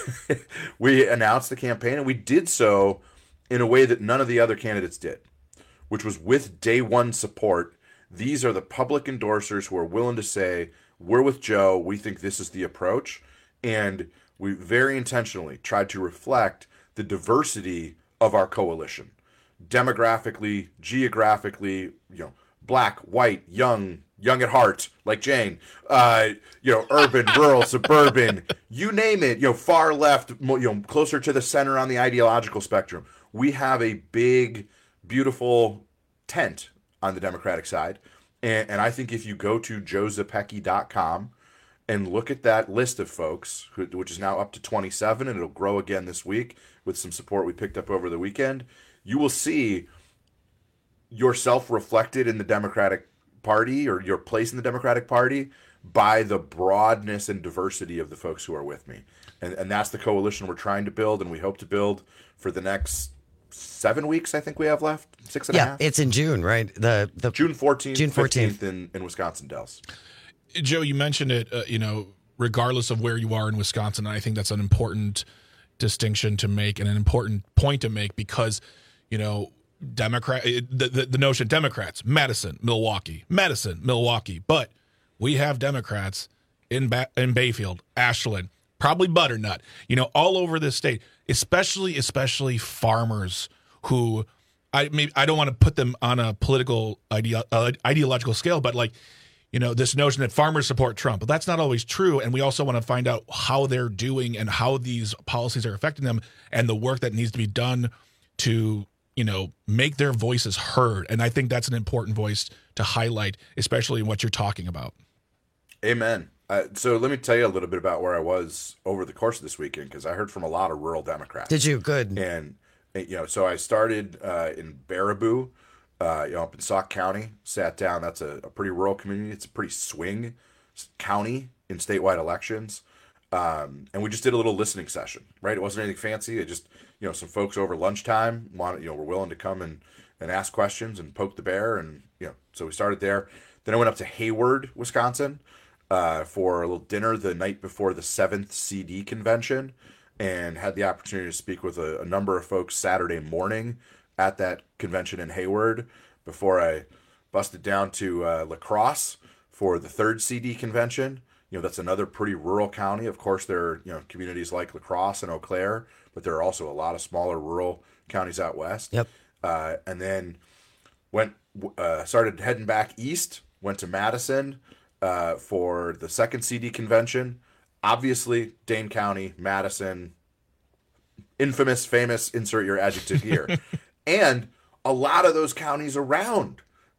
we announced the campaign, and we did so in a way that none of the other candidates did, which was with day one support. These are the public endorsers who are willing to say, we're with Joe, we think this is the approach, and we very intentionally tried to reflect the diversity of our coalition, demographically, geographically, you know, black, white, young, young at heart, like Jane, uh, you know, urban, rural, suburban, you name it, you know, far left, you know, closer to the center on the ideological spectrum. we have a big, beautiful tent on the Democratic side. And, and I think if you go to joe zepecki dot com and look at that list of folks, who, which is now up to twenty-seven, and it'll grow again this week with some support we picked up over the weekend, you will see yourself reflected in the Democratic Party, or your place in the Democratic Party, by the broadness and diversity of the folks who are with me. And, and that's the coalition we're trying to build, and we hope to build for the next seven weeks, I think we have left. Six and yeah, a half. It's in June, right? The the June fourteenth, June fourteenth in, in Wisconsin Dells. Joe, you mentioned it, uh, you know, regardless of where you are in Wisconsin, I think that's an important distinction to make and an important point to make because, you know, Democrat, the, the, the notion Democrats, Madison, Milwaukee, Madison, Milwaukee, but we have Democrats in ba- in Bayfield, Ashland, probably Butternut, you know, all over this state, especially, especially farmers who I maybe I don't want to put them on a political idea, uh, ideological scale, but like, you know, this notion that farmers support Trump, but that's not always true. And we also want to find out how they're doing and how these policies are affecting them and the work that needs to be done to, you know, make their voices heard. And I think that's an important voice to highlight, especially in what you're talking about. Amen. Uh, so let me tell you a little bit about where I was over the course of this weekend, because I heard from a lot of rural Democrats. Did you? Good. And, you know, so I started uh, in Baraboo, uh, you know, up in Sauk County, sat down. That's a, a pretty rural community. It's a pretty swing county in statewide elections. Um, and we just did a little listening session, right? It wasn't anything fancy. It just, you know, some folks over lunchtime wanted, you know, were willing to come and, and ask questions and poke the bear. And, you know, so we started there. Then I went up to Hayward, Wisconsin, uh, for a little dinner the night before the seventh C D convention, and had the opportunity to speak with a, a number of folks Saturday morning at that convention in Hayward before I busted down to uh, La Crosse for the third C D convention. You know, that's another pretty rural county. Of course, there are, you know, communities like La Crosse and Eau Claire, but there are also a lot of smaller rural counties out west. Yep. Uh, and then went uh, started heading back east, went to Madison uh, for the second C D convention. Obviously, Dane County, Madison, infamous, famous, insert your adjective here. And a lot of those counties around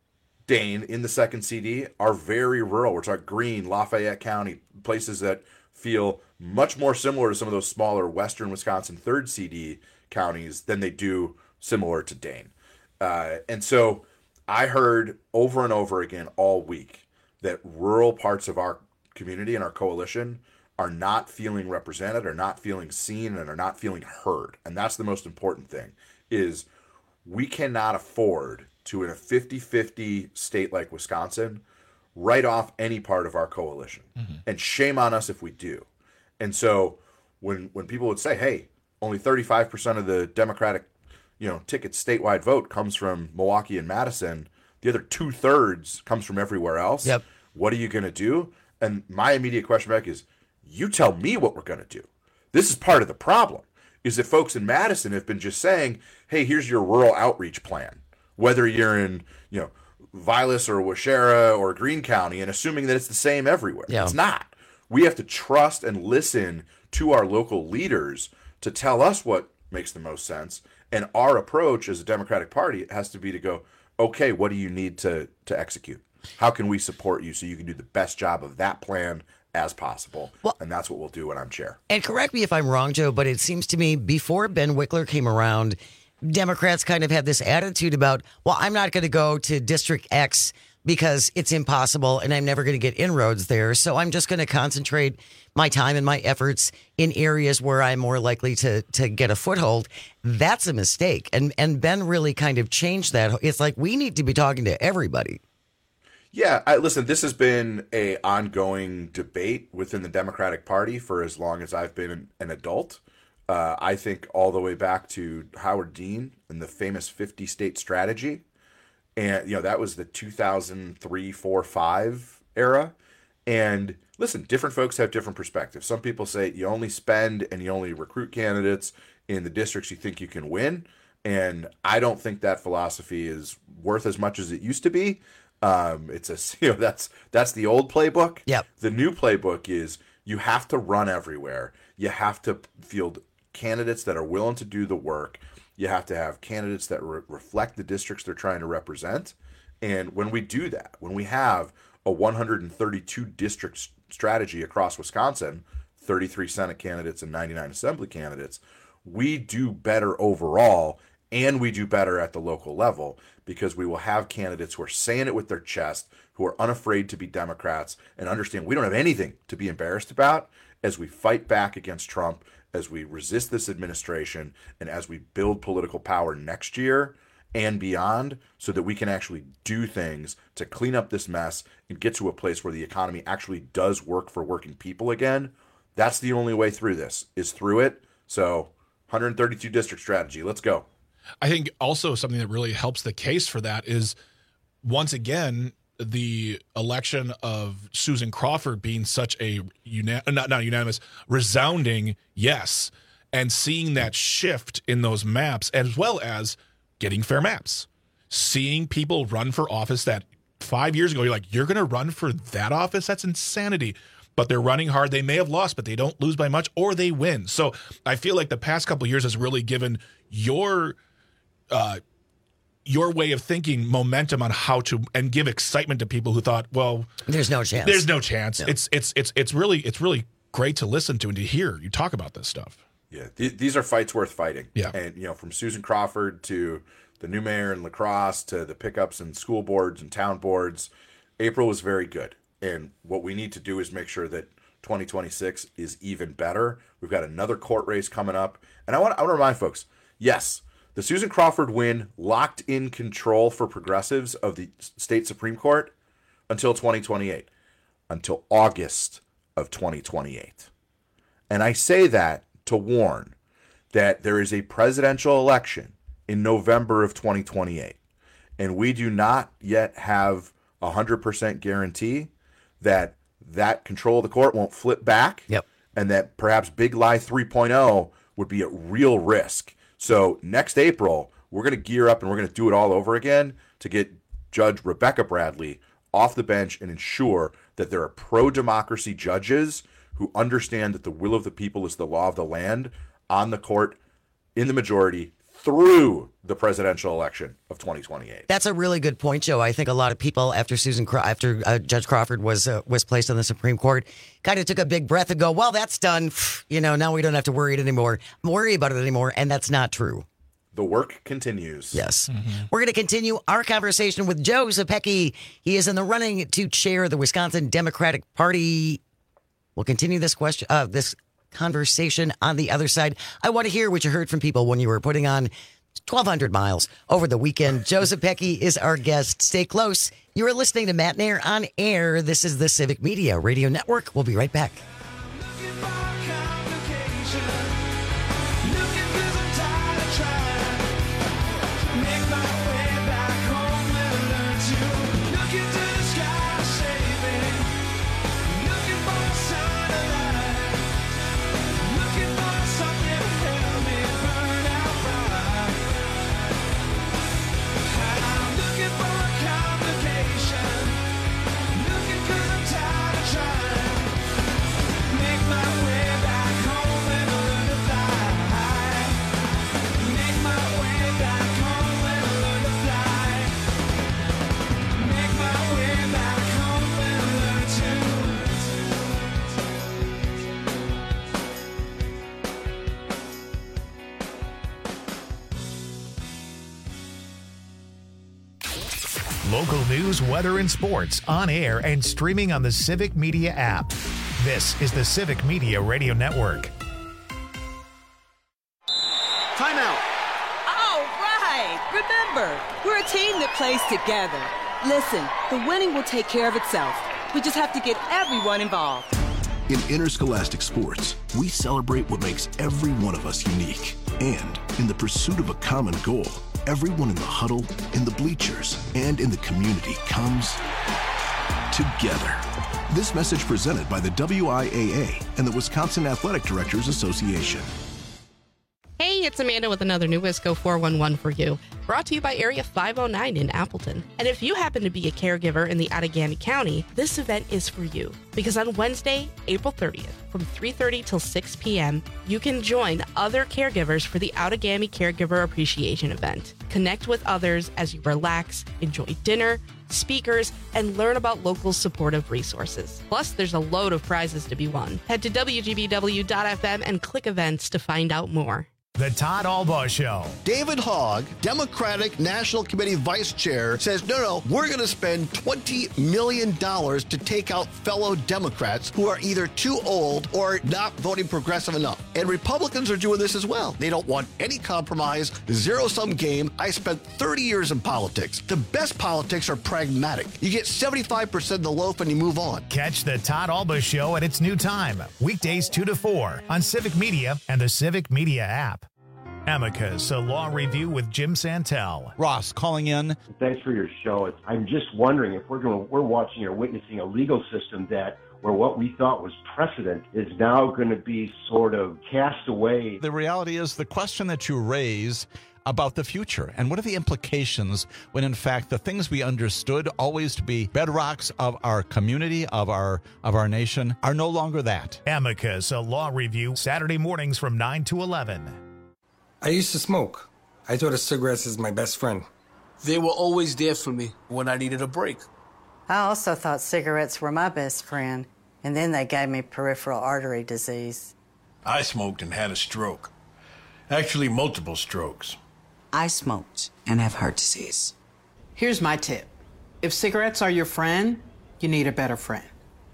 Dane in the second C D are very rural. We're talking Greene, Lafayette County, places that feel much more similar to some of those smaller western Wisconsin third C D counties than they do similar to Dane. Uh, and so I heard over and over again all week that rural parts of our community and our coalition are not feeling represented, are not feeling seen, and are not feeling heard. And that's the most important thing, is we cannot afford to, in a fifty-fifty state like Wisconsin, write off any part of our coalition. Mm-hmm. And shame on us if we do. And so when when people would say, hey, only thirty-five percent of the Democratic, you know, ticket statewide vote comes from Milwaukee and Madison, the other two-thirds comes from everywhere else. Yep. What are you going to do? And my immediate question back is, you tell me what we're going to do. This is part of the problem, is that folks in Madison have been just saying, hey, here's your rural outreach plan, whether you're in, you know, Vilas or Waushara or Greene County, and assuming that it's the same everywhere. Yeah. It's not. We have to trust and listen to our local leaders to tell us what makes the most sense. And our approach as a Democratic Party has to be to go, okay, what do you need to, to execute? How can we support you so you can do the best job of that plan as possible? Well, and that's what we'll do when I'm chair. And correct me if I'm wrong, Joe, but it seems to me before Ben Wickler came around, Democrats kind of had this attitude about, well, I'm not going to go to District X because it's impossible and I'm never going to get inroads there. So I'm just going to concentrate my time and my efforts in areas where I'm more likely to to get a foothold. That's a mistake. And and Ben really kind of changed that. It's like we need to be talking to everybody. Yeah, I, listen, this has been a ongoing debate within the Democratic Party for as long as I've been an, an adult. Uh, I think all the way back to Howard Dean and the famous fifty-state strategy. And, you know, that was the two thousand three, four, five era. And listen, different folks have different perspectives. Some people say you only spend and you only recruit candidates in the districts you think you can win. And I don't think that philosophy is worth as much as it used to be. Um, it's a, you know, that's, that's the old playbook. Yep. The new playbook is you have to run everywhere. You have to field candidates that are willing to do the work. You have to have candidates that re- reflect the districts they're trying to represent. And when we do that, when we have a one hundred thirty-two district s- strategy across Wisconsin, thirty-three Senate candidates and ninety-nine Assembly candidates, we do better overall, and we do better at the local level because we will have candidates who are saying it with their chest, who are unafraid to be Democrats and understand we don't have anything to be embarrassed about as we fight back against Trump, as we resist this administration, and as we build political power next year and beyond so that we can actually do things to clean up this mess and get to a place where the economy actually does work for working people again. That's the only way through this, is through it. So one hundred thirty-two district strategy. Let's go. I think also something that really helps the case for that is, once again, the election of Susan Crawford being such a una- not not unanimous, resounding yes, and seeing that shift in those maps, as well as getting fair maps, seeing people run for office that five years ago you're like, you're going to run for that office? That's insanity. But they're running hard. They may have lost, but they don't lose by much, or they win. So I feel like the past couple of years has really given your uh, your way of thinking momentum on how to, and give excitement to people who thought, well, there's no chance. There's no chance. No. It's it's it's it's really it's really great to listen to and to hear you talk about this stuff. Yeah, th- these are fights worth fighting. Yeah, and you know, from Susan Crawford to the new mayor in La Crosse to the pickups and school boards and town boards, April was very good. And what we need to do is make sure that twenty twenty-six is even better. We've got another court race coming up. And I want, I want to remind folks, yes, the Susan Crawford win locked in control for progressives of the state Supreme Court until twenty twenty-eight, until August of twenty twenty-eight. And I say that to warn that there is a presidential election in November of twenty twenty-eight. And we do not yet have a one hundred percent guarantee that that control of the court won't flip back. Yep. And that perhaps Big Lie three point oh would be at real risk. So next April, we're going to gear up and we're going to do it all over again to get Judge Rebecca Bradley off the bench and ensure that there are pro-democracy judges who understand that the will of the people is the law of the land on the court in the majority through the presidential election of twenty twenty-eight. That's a really good point, Joe. I think a lot of people after Susan, Craw- after uh, Judge Crawford was uh, was placed on the Supreme Court, kind of took a big breath and go, "Well, that's done. You know, now we don't have to worry it anymore, worry about it anymore." And that's not true. The work continues. Yes, mm-hmm. We're going to continue our conversation with Joe Zepecki. He is in the running to chair the Wisconsin Democratic Party. We'll continue this question, uh, this conversation on the other side. I want to hear what you heard from people when you were putting on twelve hundred miles over the weekend. Joe Zepecki is our guest. Stay close. You are listening to Matt Nair on air. This is the Civic Media Radio Network. We'll be right back. Local news, weather, and sports on air and streaming on the Civic Media app. This is the Civic Media Radio Network. Timeout. All right. Remember, we're a team that plays together. Listen, the winning will take care of itself. We just have to get everyone involved. In interscholastic sports, we celebrate what makes every one of us unique. And in the pursuit of a common goal, everyone in the huddle, in the bleachers, and in the community comes together. This message presented by the W I A A and the Wisconsin Athletic Directors Association. Hey, Hey, it's Amanda with another new Wisco four one one for you, brought to you by Area five oh nine in Appleton. And if you happen to be a caregiver in the Outagamie County, this event is for you. Because on Wednesday, April thirtieth, from three thirty till six p.m., you can join other caregivers for the Outagamie Caregiver Appreciation Event. Connect with others as you relax, enjoy dinner, speakers, and learn about local supportive resources. Plus, there's a load of prizes to be won. Head to W G B W dot F M and click events to find out more. The Todd Albaugh Show. David Hogg, Democratic National Committee Vice Chair, says, no, no, we're going to spend twenty million dollars to take out fellow Democrats who are either too old or not voting progressive enough. And Republicans are doing this as well. They don't want any compromise, zero-sum game. I spent thirty years in politics. The best politics are pragmatic. You get seventy-five percent of the loaf and you move on. Catch the Todd Albaugh Show at its new time, weekdays two to four on Civic Media and the Civic Media app. Amicus, a law review with Jim Santel. Ross calling in. Thanks for your show. I'm just wondering if we're going, we're watching or witnessing a legal system that where what we thought was precedent is now going to be sort of cast away. The reality is the question that you raise about the future and what are the implications when in fact the things we understood always to be bedrocks of our community, of our of our nation, are no longer that. Amicus, a law review, Saturday mornings from nine to eleven. I used to smoke. I thought of cigarettes as my best friend. They were always there for me when I needed a break. I also thought cigarettes were my best friend, and then they gave me peripheral artery disease. I smoked and had a stroke. Actually, multiple strokes. I smoked and have heart disease. Here's my tip. If cigarettes are your friend, you need a better friend.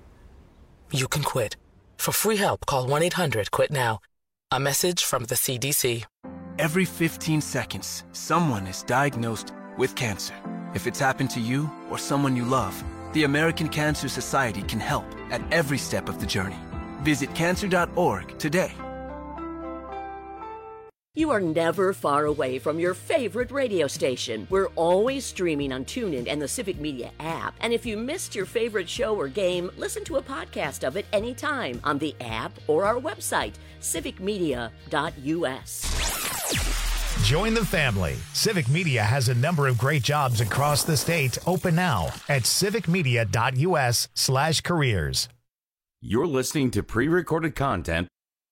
You can quit. For free help, call one eight hundred quit now. A message from the C D C. Every fifteen seconds, someone is diagnosed with cancer. If it's happened to you or someone you love, the American Cancer Society can help at every step of the journey. Visit cancer dot org today. You are never far away from your favorite radio station. We're always streaming on TuneIn and the Civic Media app. And if you missed your favorite show or game, listen to a podcast of it anytime on the app or our website, civic media dot U S. Join the family. Civic Media has a number of great jobs across the state open now at civic media dot U S slash careers. You're listening to pre-recorded content.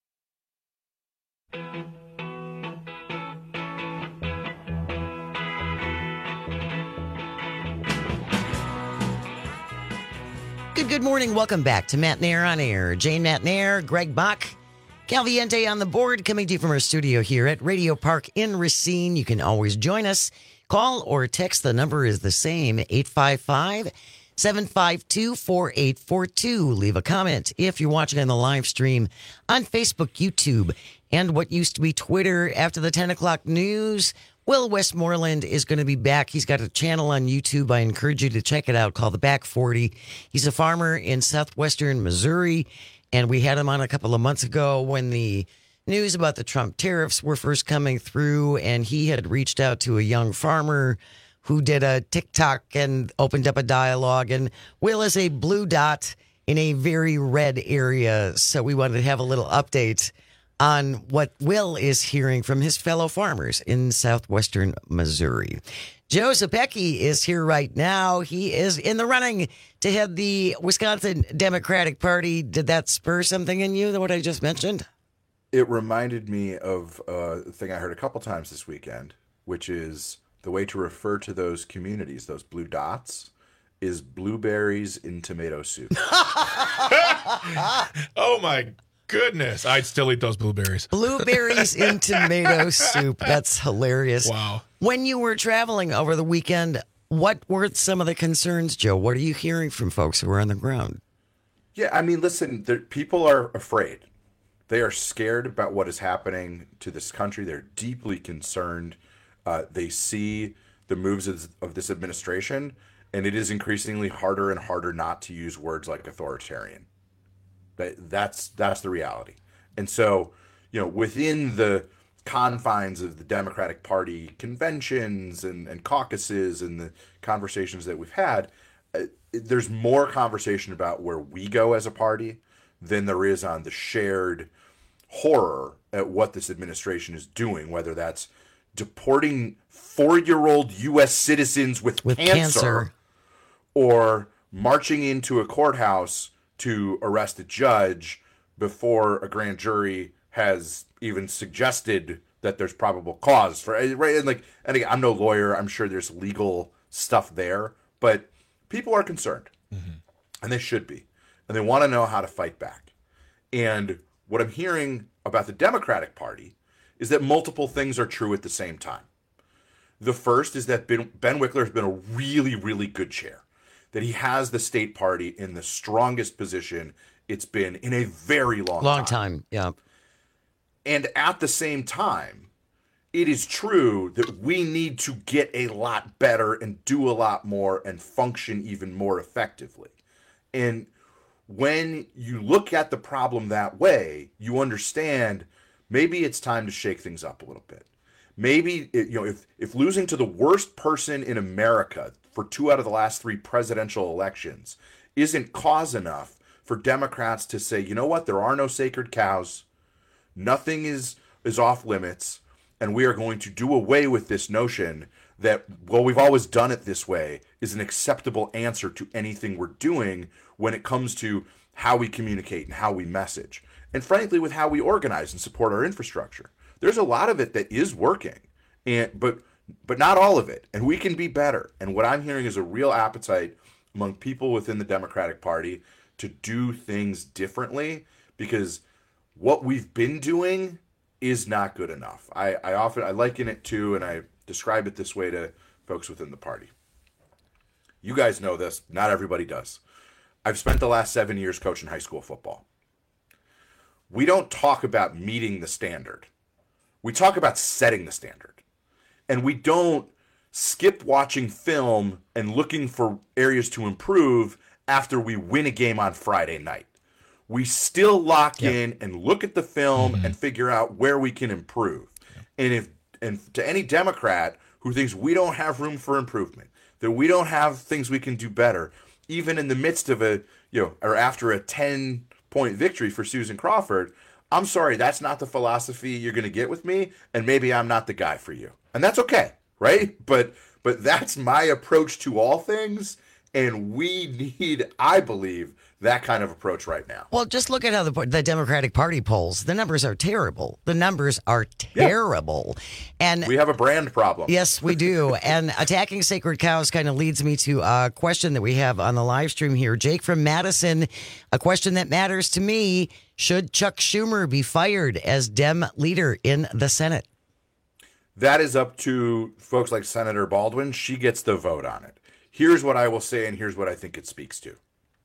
Good, good morning. Welcome back to Matt Nair on Air. Jane Matt Nair, Greg Bach, Calviente on the board, coming to you from our studio here at Radio Park in Racine. You can always join us. Call or text. The number is the same, eight five five, seven five two, four eight four two. Leave a comment if you're watching on the live stream on Facebook, YouTube, and what used to be Twitter after the ten o'clock news. Will Westmoreland is going to be back. He's got a channel on YouTube. I encourage you to check it out called The Back forty. He's a farmer in southwestern Missouri, and we had him on a couple of months ago when the news about the Trump tariffs were first coming through, and he had reached out to a young farmer who did a TikTok and opened up a dialogue. And Will is a blue dot in a very red area, so we wanted to have a little update on what Will is hearing from his fellow farmers in southwestern Missouri. Joe Zepecki is here right now. He is in the running to head the Wisconsin Democratic Party. Did that spur something in you, what I just mentioned? It reminded me of a thing I heard a couple times this weekend, which is the way to refer to those communities, those blue dots, is blueberries in tomato soup. Oh, my goodness. I'd still eat those blueberries. Blueberries in tomato soup. That's hilarious. Wow. When you were traveling over the weekend, what were some of the concerns, Joe? What are you hearing from folks who are on the ground? Yeah, I mean, listen, people are afraid. They are scared about what is happening to this country. They're deeply concerned. Uh, they see the moves of, of this administration, and it is increasingly harder and harder not to use words like authoritarian. That, that's that's the reality. And so, you know, within the confines of the Democratic Party conventions and, and caucuses and the conversations that we've had, uh, there's more conversation about where we go as a party than there is on the shared horror at what this administration is doing, whether that's deporting four-year-old U S citizens with, with cancer, cancer or marching into a courthouse to arrest a judge before a grand jury has even suggested that there's probable cause for, right? And like, and again, I'm no lawyer. I'm sure there's legal stuff there, but people are concerned, mm-hmm. and they should be, and they want to know how to fight back. And what I'm hearing about the Democratic Party is that multiple things are true at the same time. The first is that Ben, Ben Wickler has been a really, really good chair, that he has the state party in the strongest position it's been in a very long, long time. time. Yeah. And at the same time, it is true that we need to get a lot better and do a lot more and function even more effectively. And when you look at the problem that way, you understand maybe it's time to shake things up a little bit. Maybe, it, you know, if, if losing to the worst person in America for two out of the last three presidential elections isn't cause enough for Democrats to say, you know what, there are no sacred cows, nothing is, is off limits, and we are going to do away with this notion that, well, we've always done it this way is an acceptable answer to anything we're doing when it comes to how we communicate and how we message. And frankly, with how we organize and support our infrastructure. There's a lot of it that is working, and but but not all of it. And we can be better. And what I'm hearing is a real appetite among people within the Democratic Party to do things differently, because what we've been doing is not good enough. I, I often I liken it to, and I describe it this way to folks within the party. You guys know this. Not everybody does. I've spent the last seven years coaching high school football. We don't talk about meeting the standard. We talk about setting the standard. And we don't skip watching film and looking for areas to improve after we win a game on Friday night. We still lock yep. in and look at the film mm-hmm. and figure out where we can improve. Yep. And if and to any Democrat who thinks we don't have room for improvement, that we don't have things we can do better, even in the midst of a, you know, or after a ten point victory for Susan Crawford, I'm sorry, that's not the philosophy you're going to get with me, and maybe I'm not the guy for you. And that's okay, right? But but that's my approach to all things, and we need, I believe, that kind of approach right now. Well, just look at how the, the Democratic Party polls. The numbers are terrible. The numbers are terrible. Yeah. And we have a brand problem. Yes, we do. And attacking sacred cows kind of leads me to a question that we have on the live stream here. Jake from Madison, a question that matters to me. Should Chuck Schumer be fired as Dem leader in the Senate? That is up to folks like Senator Baldwin. She gets the vote on it. Here's what I will say, and here's what I think it speaks to.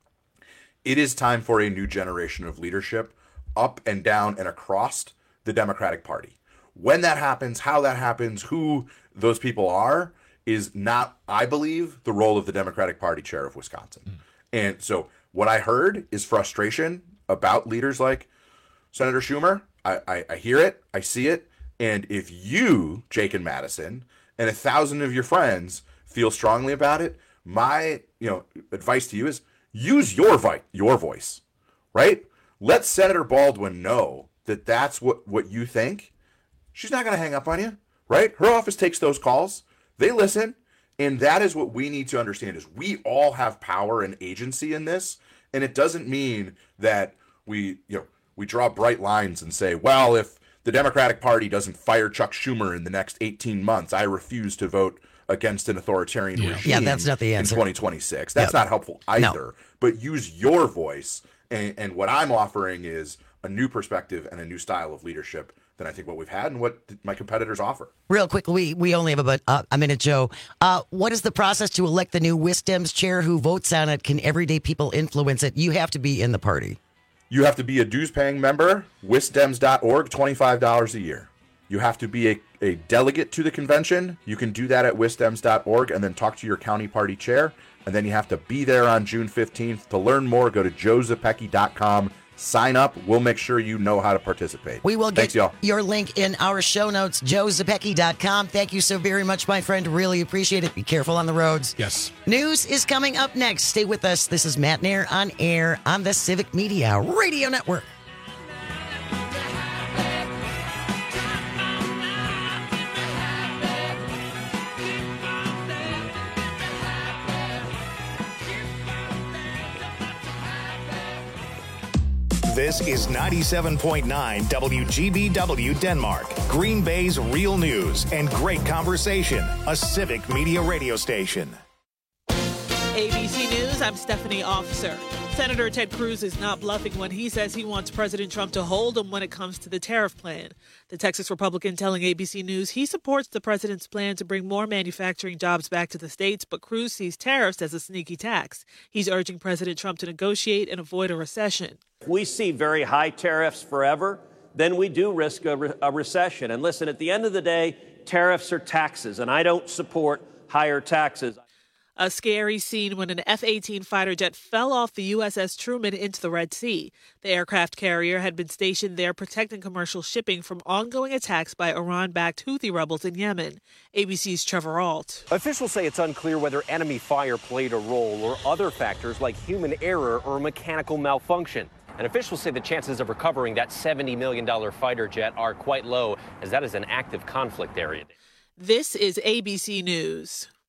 It is time for a new generation of leadership up and down and across the Democratic Party. When that happens, how that happens, who those people are, is not, I believe, the role of the Democratic Party chair of Wisconsin. Mm. And so what I heard is frustration about leaders like Senator Schumer. I, I, I hear it. I see it. And if you, Jake and Madison, and a thousand of your friends feel strongly about it, my you know advice to you is use your vi- your voice, right? Let Senator Baldwin know that that's what, what you think. She's not going to hang up on you, right? Her office takes those calls. They listen. And that is what we need to understand is we all have power and agency in this. And it doesn't mean that we, you know, we draw bright lines and say, well, if the Democratic Party doesn't fire Chuck Schumer in the next eighteen months, I refuse to vote against an authoritarian yeah. regime yeah, that's not the answer. in twenty twenty-six. That's yep. not helpful either. No. But use your voice. And, and what I'm offering is a new perspective and a new style of leadership than I think what we've had and what my competitors offer. Real quick, we, we only have about uh, a minute, Joe. Uh, what is the process to elect the new WisDems chair? Who votes on it? Can everyday people influence it? You have to be in the party. You have to be a dues-paying member, wisdems dot org, twenty-five dollars a year. You have to be a, a delegate to the convention. You can do that at wisdems dot org and then talk to your county party chair. And then you have to be there on June fifteenth. To learn more, go to joe zepecki dot com. Sign up. We'll make sure you know how to participate. We will Thanks, get y'all. your link in our show notes, joe zepecki dot com. Thank you so very much, my friend. Really appreciate it. Be careful on the roads. Yes. News is coming up next. Stay with us. This is Matt Nair on air on the Civic Media Radio Network. This is ninety-seven point nine W G B W Denmark, Green Bay's real news and great conversation, a Civic Media radio station. A B C News, I'm Stephanie Officer. Senator Ted Cruz is not bluffing when he says he wants President Trump to hold him when it comes to the tariff plan. The Texas Republican telling A B C News he supports the president's plan to bring more manufacturing jobs back to the states, but Cruz sees tariffs as a sneaky tax. He's urging President Trump to negotiate and avoid a recession. If we see very high tariffs forever, then we do risk a, re- a recession. And listen, at the end of the day, tariffs are taxes, and I don't support higher taxes. A scary scene when an F eighteen fighter jet fell off the U S S Truman into the Red Sea. The aircraft carrier had been stationed there protecting commercial shipping from ongoing attacks by Iran-backed Houthi rebels in Yemen. A B C's Trevor Ault. Officials say it's unclear whether enemy fire played a role or other factors like human error or mechanical malfunction. And officials say the chances of recovering that seventy million dollars fighter jet are quite low, as that is an active conflict area. This is A B C News.